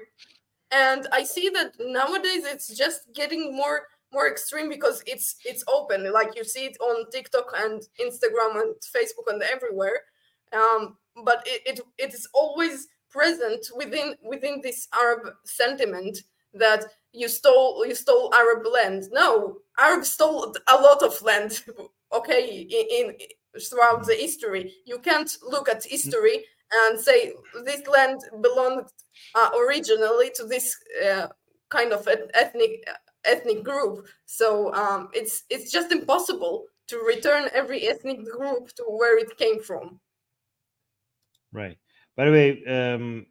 And I see that nowadays it's just getting more more extreme because it's it's open. Like you see it on TikTok and Instagram and Facebook and everywhere. Um, but it, it it is always present within within this Arab sentiment that you stole you stole Arab land. No, Arabs stole a lot of land. Okay, in, in throughout the history, you can't look at history and say this land belonged uh, originally to this uh, kind of ethnic ethnic group. So um, it's it's just impossible to return every ethnic group to where it came from. Right. By the way, um,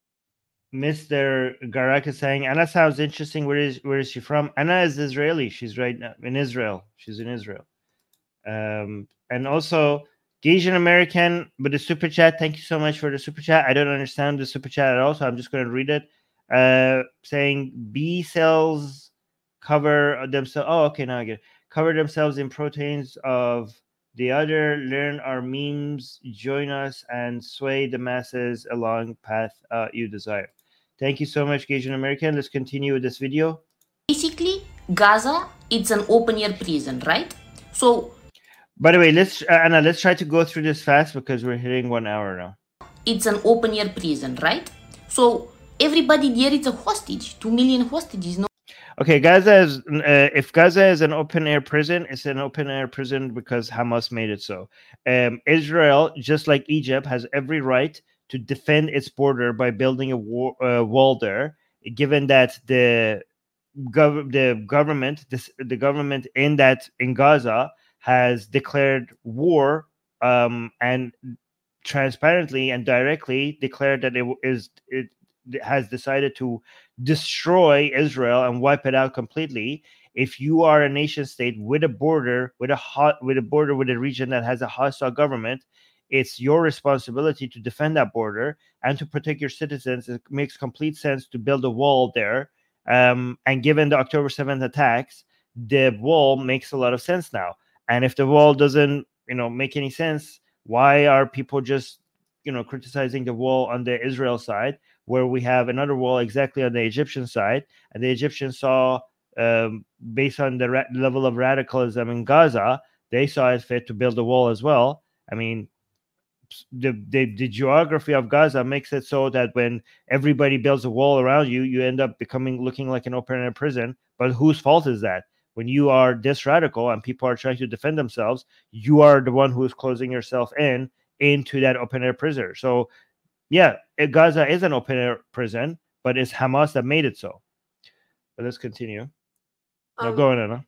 Mister Garak is saying Anna sounds interesting. Where is where is she from? Anna is Israeli. She's right now in Israel. She's in Israel. Um, and also Asian American with the super chat. Thank you so much for the super chat. I don't understand the super chat at all, so I'm just going to read it. Uh, saying B cells cover themselves. Oh, okay, now I get it. Cover themselves in proteins of the other. Learn our memes. Join us and sway the masses along path uh, you desire. Thank you so much, Asian American. Let's continue with this video. Basically, Gaza, it's an open-air prison, right? So, by the way, let's uh, Anna, let's try to go through this fast because we're hitting one hour now. It's an open-air prison, right? So everybody there is a hostage. Two million hostages. No. Okay, Gaza is. Uh, if Gaza is an open-air prison, it's an open-air prison because Hamas made it so. Um, Israel, just like Egypt, has every right to defend its border by building a war, uh, wall there. Given that the gov- the government, this, the government in that in Gaza has declared war um, and transparently and directly declared that it is it has decided to destroy Israel and wipe it out completely. If you are a nation state with a border with a hot with a border with a region that has a hostile government, it's your responsibility to defend that border and to protect your citizens. It makes complete sense to build a wall there. Um, and given the October seventh attacks, the wall makes a lot of sense now. And if the wall doesn't, you know, make any sense, why are people just, you know, criticizing the wall on the Israel side, where we have another wall exactly on the Egyptian side, and the Egyptians saw, um, based on the ra- level of radicalism in Gaza, they saw it fit to build a wall as well. I mean, the, the the geography of Gaza makes it so that when everybody builds a wall around you, you end up becoming looking like an open air prison. But whose fault is that? When you are this radical and people are trying to defend themselves, you are the one who is closing yourself in into that open air prison. So, yeah, Gaza is an open air prison, but it's Hamas that made it so. But let's continue. Um, no, go on, Anna.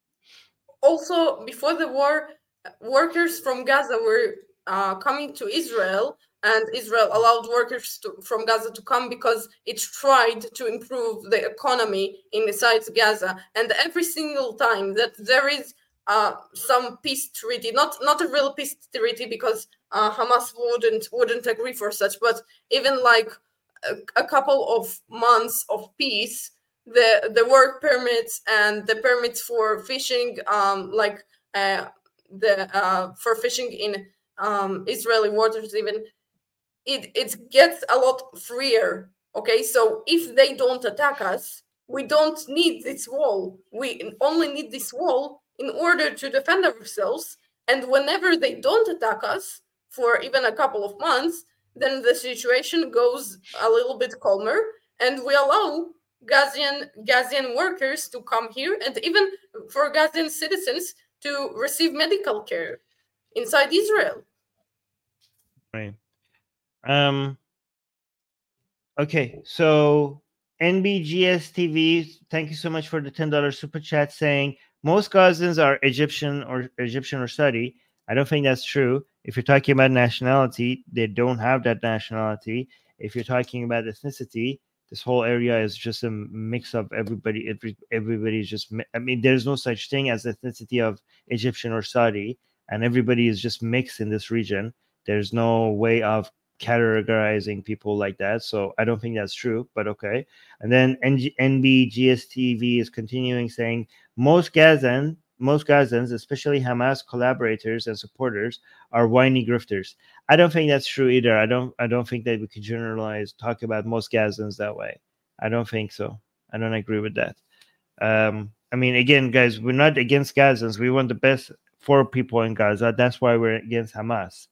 Also, before the war, workers from Gaza were uh, coming to Israel, and Israel allowed workers to, from Gaza to come because it tried to improve the economy inside Gaza. And every single time that there is uh, some peace treaty, not not a real peace treaty, because uh, Hamas wouldn't wouldn't agree for such, but even like a, a couple of months of peace, the the work permits and the permits for fishing, um, like uh, the uh, for fishing in um, Israeli waters, even. It, it gets a lot freer, okay? So if they don't attack us, we don't need this wall. We only need this wall in order to defend ourselves. And whenever they don't attack us for even a couple of months, then the situation goes a little bit calmer, and we allow Gazian, Gazian workers to come here, and even for Gazian citizens to receive medical care inside Israel. Right. Um. Okay, so N B G S T V, thank you so much for the ten dollar super chat saying most Gazans are Egyptian or Egyptian or Saudi. I don't think that's true. If you're talking about nationality, they don't have that nationality. If you're talking about ethnicity, this whole area is just a mix of everybody. Every everybody's just. I mean, there's no such thing as ethnicity of Egyptian or Saudi, and everybody is just mixed in this region. There's no way of categorizing people like that, so I don't think that's true, but okay. And then N B G S T V is continuing saying most Gazan, most Gazans, especially Hamas collaborators and supporters, are whiny grifters. I don't think that's true either. I don't. I don't think that we can generalize, talk about most Gazans that way. I don't think so. I don't agree with that. Um, I mean, again, guys, we're not against Gazans. We want the best for people in Gaza. That's why we're against Hamas.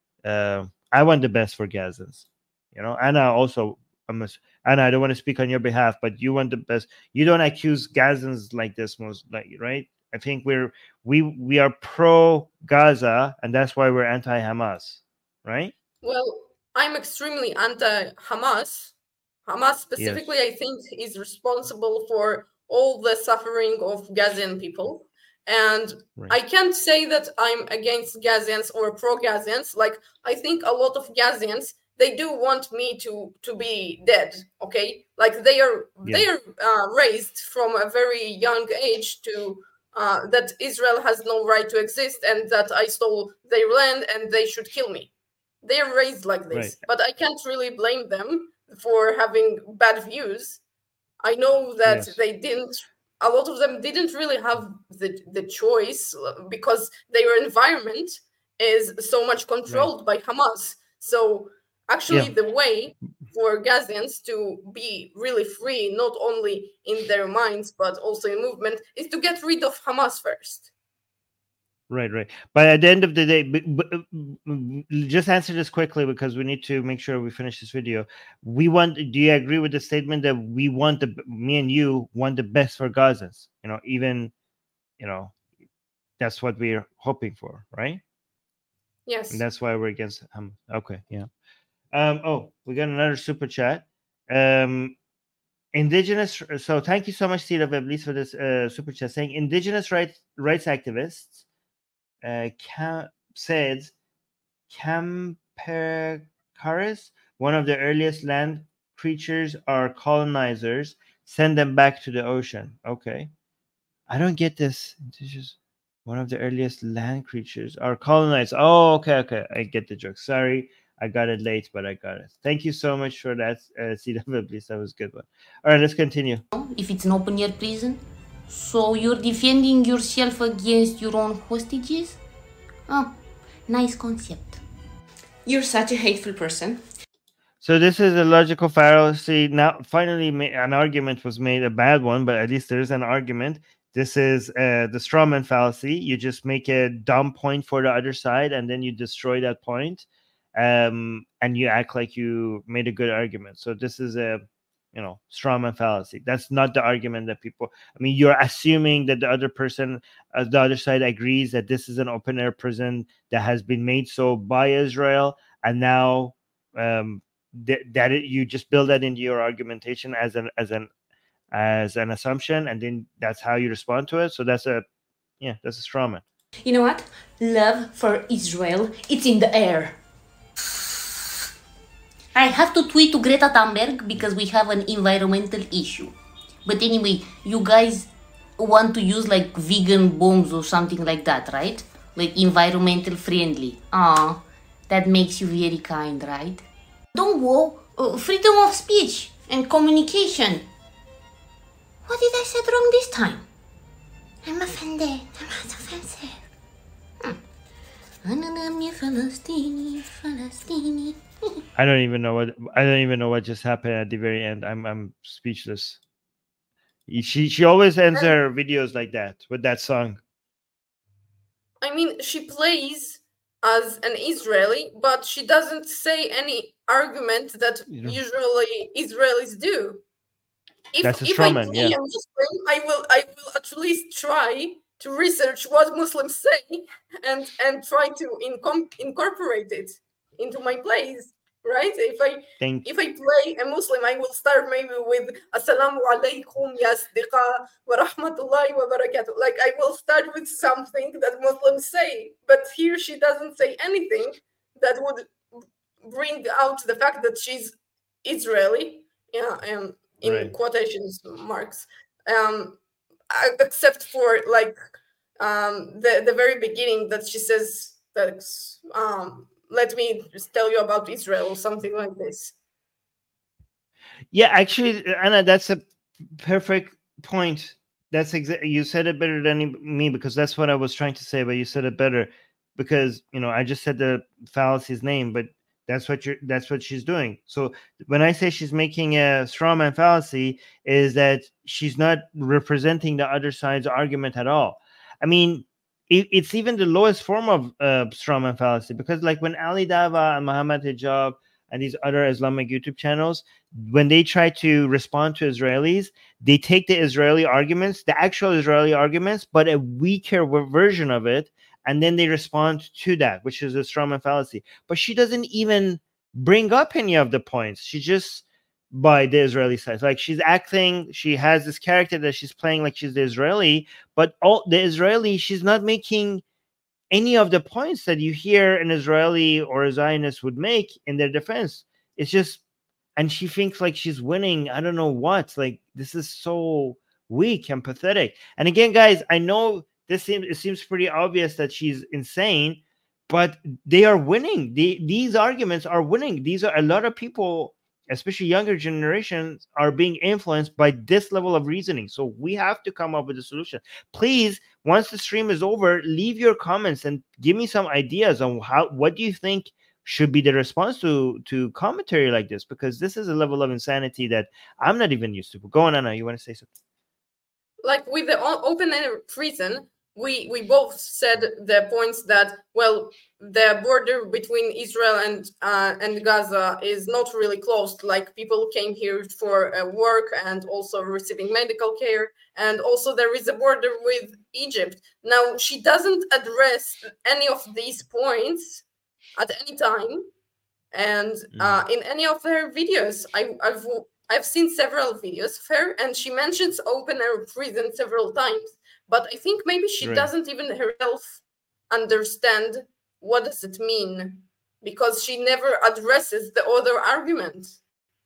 Uh, I want the best for Gazans, you know. Anna also, I'm a, Anna, I don't want to speak on your behalf, but you want the best. You don't accuse Gazans like this, most like, right? I think we're we we are pro Gaza, and that's why we're anti Hamas, right? Well, I'm extremely anti Hamas. Hamas specifically, yes. I think, is responsible for all the suffering of Gazian people. And right. I can't say that I'm against Gazians or pro-Gazians. Like, I think a lot of Gazians, they do want me to to be dead, okay? Like, they are yeah. they are uh, raised from a very young age to uh, that Israel has no right to exist and that I stole their land and they should kill me. They are raised like this. Right. But I can't really blame them for having bad views. I know that yes. they didn't... A lot of them didn't really have the, the choice because their environment is so much controlled right. by Hamas. So actually yeah. the way for Gazians to be really free, not only in their minds, but also in movement, is to get rid of Hamas first. Right, right. But at the end of the day, b- b- just answer this quickly because we need to make sure we finish this video. We want, do you agree with the statement that we want the, me and you want the best for Gazans? You know, even, you know, that's what we're hoping for, right? Yes. And that's why we're against him. Um, okay, yeah. Um, oh, we got another super chat. Um, indigenous, so thank you so much, Sira Veblis, for this uh, super chat saying indigenous rights rights activists Uh, Cam- said Campercaris, one of the earliest land creatures or colonizers, send them back to the ocean. Okay. I don't get this. This is one of the earliest land creatures or colonized. Oh, okay, okay. I get the joke. Sorry, I got it late, but I got it. Thank you so much for that, uh, C W, please. That was a good one. All right, let's continue. If it's an open-air prison, so you're defending yourself against your own hostages? Oh, nice concept. You're such a hateful person. So this is a logical fallacy. Now, finally, an argument was made, a bad one, but at least there's an argument. This is uh, the strawman fallacy. You just make a dumb point for the other side, and then you destroy that point. um, and you act like you made a good argument. So this is a, you know, strawman fallacy. That's not the argument that people. I mean, you're assuming that the other person, uh, the other side, agrees that this is an open air prison that has been made so by Israel, and now um, th- that it, you just build that into your argumentation as an as an as an assumption, and then that's how you respond to it. So that's a, yeah, that's a strawman. You know what? Love for Israel, it's in the air. I have to tweet to Greta Thunberg because we have an environmental issue. But anyway, you guys want to use like vegan bombs or something like that, right? Like environmental friendly. Ah, that makes you very kind, right? Don't go. Uh, freedom of speech and communication. What did I say wrong this time? I'm offended. I'm not offensive. Palestini, Palestini. I don't even know what I don't even know what just happened at the very end. I'm I'm speechless. She she always ends her videos like that with that song. I mean, she plays as an Israeli, but she doesn't say any argument that You know. usually Israelis do. If, That's a if I strawman, be yeah. a Muslim, I will I will at least try to research what Muslims say and and try to incom- incorporate it into my plays, right? If I Thank if I play a Muslim, I will start maybe with Assalamu alaikum ya asdiqa wa rahmatullahi wa barakatuh. Like I will start with something that Muslims say, but here she doesn't say anything that would bring out the fact that she's Israeli. Yeah, um, in Right. quotations marks. Um, uh, except for like um the the very beginning that she says that um let me just tell you about Israel or something like this. Yeah, actually, Anna, that's a perfect point. That's exactly, you said it better than me, because that's what I was trying to say, but you said it better because, you know, I just said the fallacy's name, but that's what you're that's what she's doing. So when I say she's making a strawman fallacy, is that she's not representing the other side's argument at all. I mean, it, it's even the lowest form of uh, strawman fallacy, because like when Ali Dava and Muhammad Hijab and these other Islamic YouTube channels, when they try to respond to Israelis, they take the Israeli arguments, the actual Israeli arguments, but a weaker w- version of it, and then they respond to that, which is a strawman fallacy. But she doesn't even bring up any of the points. She just, by the Israeli side, like she's acting, she has this character that she's playing like she's the Israeli, but all the Israeli, she's not making any of the points that you hear an Israeli or a Zionist would make in their defense. It's just, and she thinks like she's winning. I don't know what. Like, this is so weak and pathetic. And again, guys, I know this seems it seems pretty obvious that she's insane, but they are winning. The, these arguments are winning. These are a lot of people, especially younger generations, are being influenced by this level of reasoning. So we have to come up with a solution. Please, once the stream is over, leave your comments and give me some ideas on how, what do you think should be the response to to commentary like this, because this is a level of insanity that I'm not even used to. Go on, Anna, you want to say something? Like with the o- open air prison, we we both said the points that, well, the border between Israel and uh, and Gaza is not really closed. Like people came here for uh, work and also receiving medical care, and also there is a border with Egypt. Now she doesn't address any of these points at any time, and uh, in any of her videos. I, I've I've seen several videos of her, and she mentions open air prison several times. But I think maybe she Right. doesn't even herself understand what does it mean, because she never addresses the other arguments.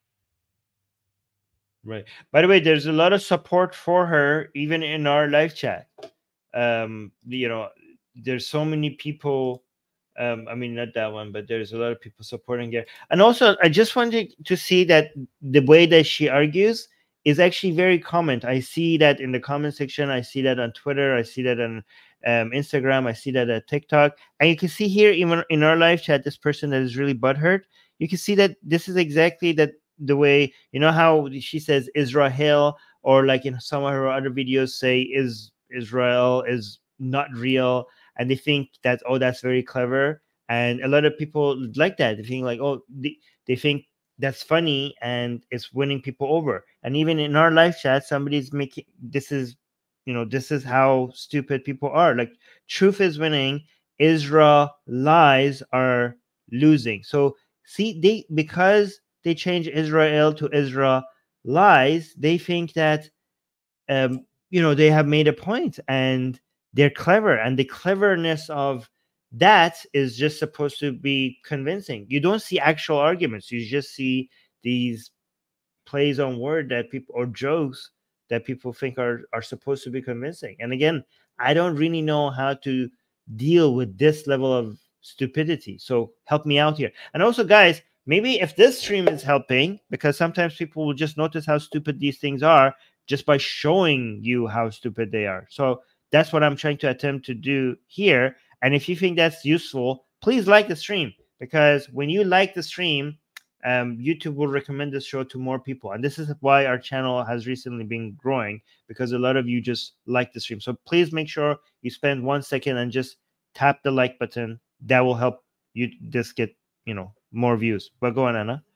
Right. By the way, there's a lot of support for her, even in our live chat. Um, you know, there's so many people. Um, I mean, not that one, but there's a lot of people supporting her. And also, I just wanted to see that the way that she argues is actually very common. I see that in the comment section. I see that on Twitter. I see that on um, Instagram. I see that at TikTok. And you can see here, even in our live chat, this person that is really butthurt. You can see that this is exactly that the way, you know, how she says Israel, or like in some of her other videos say is Israel is not real, and they think that, oh, that's very clever. And a lot of people like that. They think like, oh, they, they think that's funny and it's winning people over. And even in our live chat, somebody's making this is, you know, this is how stupid people are. Like, truth is winning, Israel lies are losing. So see, they because they change Israel to Israel lies, they think that um, you know, they have made a point and they're clever, and the cleverness of that is just supposed to be convincing. You don't see actual arguments. You just see these plays on word that people or jokes that people think are are supposed to be convincing. And again, I don't really know how to deal with this level of stupidity. So help me out here. And also, guys, maybe if this stream is helping, because sometimes people will just notice how stupid these things are just by showing you how stupid they are. So that's what I'm trying to attempt to do here. And if you think that's useful, please like the stream, because when you like the stream, um, YouTube will recommend this show to more people. And this is why our channel has recently been growing, because a lot of you just like the stream. So please make sure you spend one second and just tap the like button. That will help you just get, you know, more views. But go on, Anna.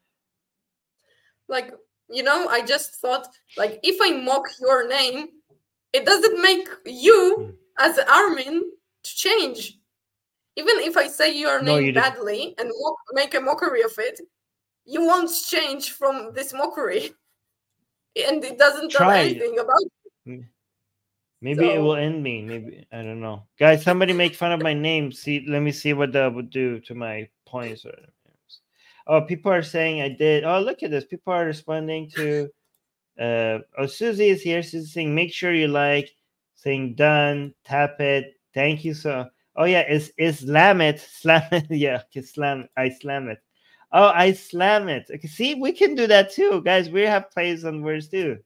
Like, you know, I just thought, like, if I mock your name, it doesn't make you Hmm. as Armin to change. Even if I say your No, name you didn't. badly and mock, make a mockery of it, you won't change from this mockery. And it doesn't tell Try. anything about it. Maybe it So- will end me. Maybe I don't know. Guys, somebody make fun of my name. See, let me see what that would do to my points. Or oh, people are saying I did. Oh, look at this. People are responding to. Uh, oh, Susie is here. Susie's saying, make sure you like. Saying done. Tap it. Thank you so. Oh yeah, is is slam it, slam it. Yeah, okay, slam. I slam it. Oh, I slam it. Okay, see, we can do that too, guys. We have plays on words too.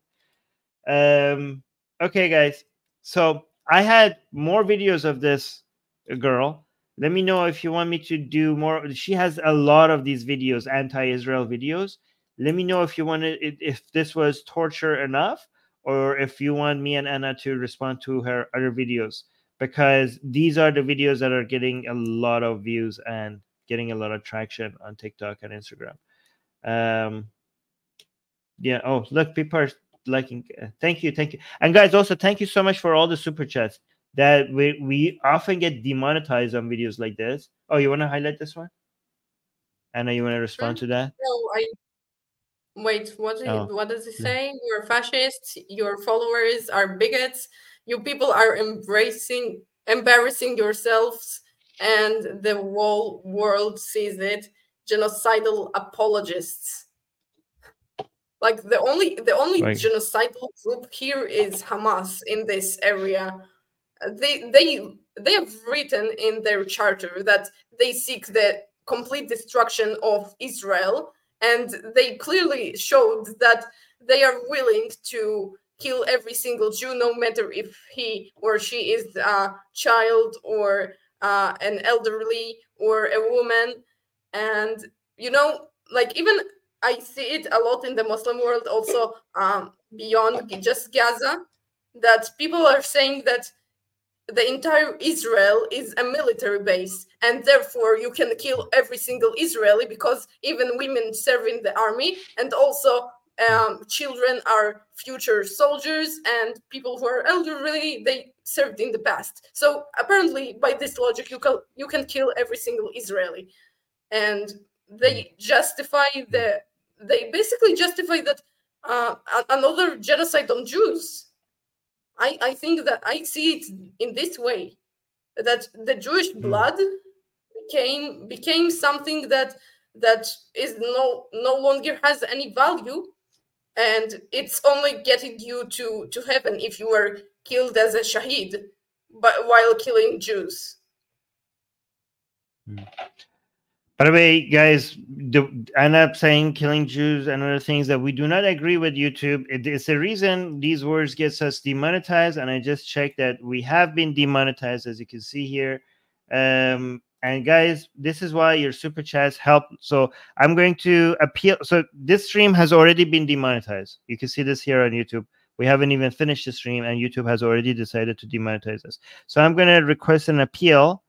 Um. Okay, guys. So I had more videos of this girl. Let me know if you want me to do more. She has a lot of these videos, anti-Israel videos. Let me know if you want to, if this was torture enough, or if you want me and Anna to respond to her other videos, because these are the videos that are getting a lot of views and getting a lot of traction on TikTok and Instagram. Um, yeah. Oh, look, people are liking. Uh, thank you, thank you, and guys, also thank you so much for all the super chats. That we we often get demonetized on videos like this. Oh, you want to highlight this one, Anna? You want to respond to that? No, I wait. What? do you- Oh. What does it say? You're fascists. Your followers are bigots. You people are embracing, embarrassing yourselves, and the whole world sees it. Genocidal apologists. Like the only the only Right. genocidal group here is Hamas in this area. Uh, They they they have written in their charter that they seek the complete destruction of Israel, and they clearly showed that they are willing to kill every single Jew, no matter if he or she is a child or uh, an elderly or a woman. And you know, like even I see it a lot in the Muslim world, also um, beyond just Gaza, that people are saying that the entire Israel is a military base, and therefore you can kill every single Israeli because even women serve in the army, and also um, children are future soldiers, and people who are elderly, they served in the past. So apparently, by this logic, you can you can kill every single Israeli, and they justify the they basically justify that uh, another genocide on Jews. I, I think that I see it in this way, that the Jewish blood became became something that that is no no longer has any value, and it's only getting you to to heaven if you were killed as a shaheed, but while killing Jews. By the way, guys, the, I end up saying killing Jews and other things that we do not agree with YouTube. It, it's the reason these words gets us demonetized, and I just checked that we have been demonetized, as you can see here. Um, and guys, this is why your super chats help. So I'm going to appeal. So this stream has already been demonetized. You can see this here on YouTube. We haven't even finished the stream, and YouTube has already decided to demonetize us. So I'm going to request an appeal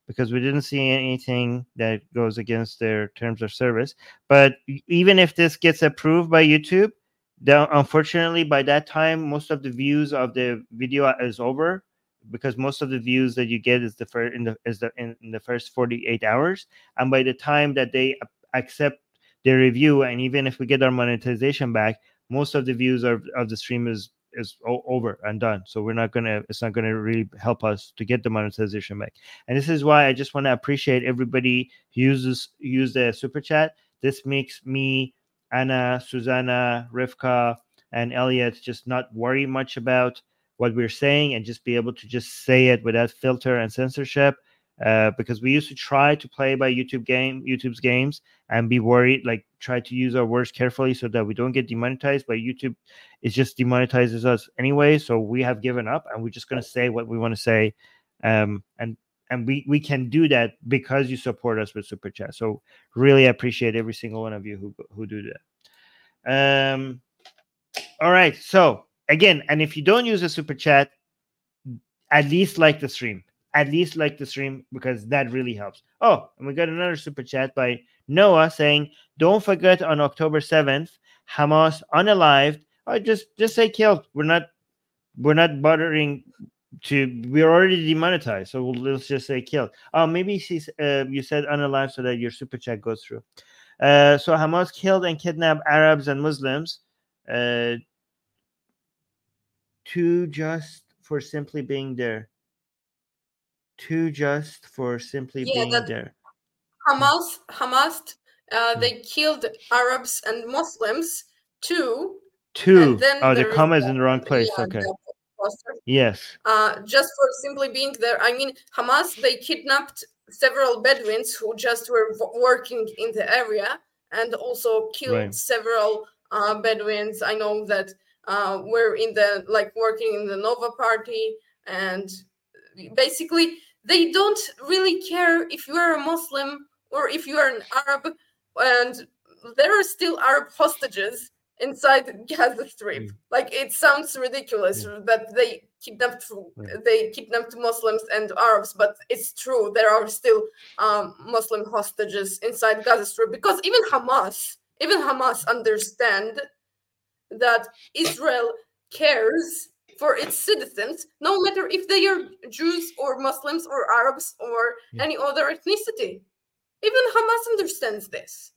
because we didn't see anything that goes against their terms of service. But even if this gets approved by YouTube, the, unfortunately, by that time, most of the views of the video is over, because most of the views that you get is the first in the is the in, in the first forty-eight hours, and by the time that they accept their review, and even if we get our monetization back, most of the views of, of the stream is is over and done. So we're not gonna it's not gonna really help us to get the monetization back. And this is why I just want to appreciate everybody who uses use the super chat. This makes me, Anna, Susanna, Rivka, and Elliot just not worry much about what we're saying, and just be able to just say it without filter and censorship. Uh, because we used to try to play by YouTube game, YouTube's games, and be worried, like try to use our words carefully so that we don't get demonetized. But YouTube, it just demonetizes us anyway. So we have given up, and we're just going to say what we want to say, um, and and we we can do that because you support us with super chat. So really appreciate every single one of you who who do that. Um, all right. So again, and if you don't use a super chat, at least like the stream. At least like the stream, because that really helps. Oh, and we got another super chat by Noah saying, "Don't forget on October seventh, Hamas unalived." Oh, just just say killed. We're not we're not bothering to. We're already demonetized, so we'll, let's just say killed. Oh, maybe she's, uh, you said unalived so that your super chat goes through. Uh, so Hamas killed and kidnapped Arabs and Muslims, uh, to just for simply being there. Too just for simply Yeah, being that there. Hamas, Hamas, uh, they killed Arabs and Muslims too. Two. And then Oh, the there is comma is the- in the wrong place. yeah, Okay. the poster. Yes. Uh, just for simply being there. I mean, Hamas, they kidnapped several Bedouins who just were w- working in the area, and also killed Right. several uh, Bedouins. I know that uh, were in the like working in the Nova party, and basically they don't really care if you are a Muslim or if you are an Arab, and there are still Arab hostages inside Gaza Strip. Mm. Like, it sounds ridiculous Yeah. that they kidnapped Yeah. they kidnapped Muslims and Arabs, but it's true. There are still um, Muslim hostages inside Gaza Strip, because even Hamas, even Hamas understand that Israel cares for its citizens, no matter if they are Jews or Muslims or Arabs or Yeah. any other ethnicity. Even Hamas understands this.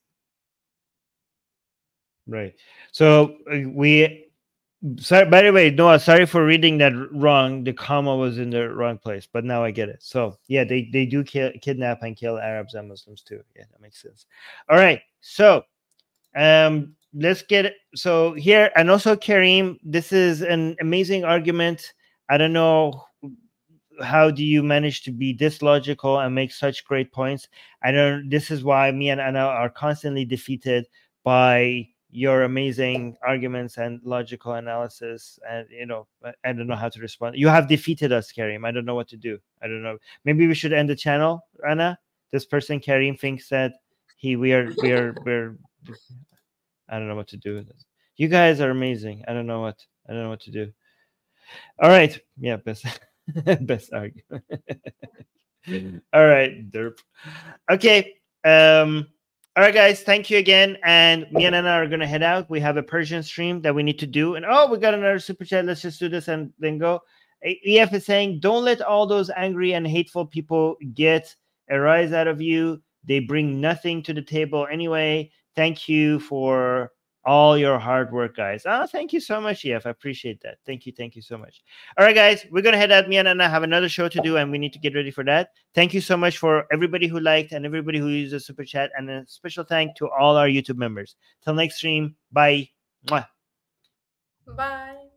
Right. So uh, we. Sorry, by the way, Noah, sorry for reading that wrong. The comma was in the wrong place, but now I get it. So yeah, they they do ki- kidnap and kill Arabs and Muslims too. Yeah, that makes sense. All right. So um let's get it. So here, and also Kareem, this is an amazing argument. I don't know how do you manage to be this logical and make such great points. I don't this is why me and Anna are constantly defeated by your amazing arguments and logical analysis. And you know, I, I don't know how to respond. You have defeated us, Kareem. I don't know what to do. I don't know. Maybe we should end the channel, Anna. This person, Kareem, thinks that he we are we are we're I don't know what to do with this. You guys are amazing. I don't know what I don't know what to do. All right. Yeah, best best argument. All right, derp. Okay. Um all right, guys, thank you again. And me and Anna are gonna head out. We have a Persian stream that we need to do. And oh, we got another super chat. Let's just do this and then go. E F is saying, don't let all those angry and hateful people get a rise out of you. They bring nothing to the table anyway. Thank you for all your hard work, guys. Oh, thank you so much, E F. I appreciate that. Thank you. Thank you so much. All right, guys, we're going to head out. Me and Anna have another show to do, and we need to get ready for that. Thank you so much for everybody who liked and everybody who used the super chat. And a special thank to all our YouTube members. Till next stream. Bye. Mwah. Bye.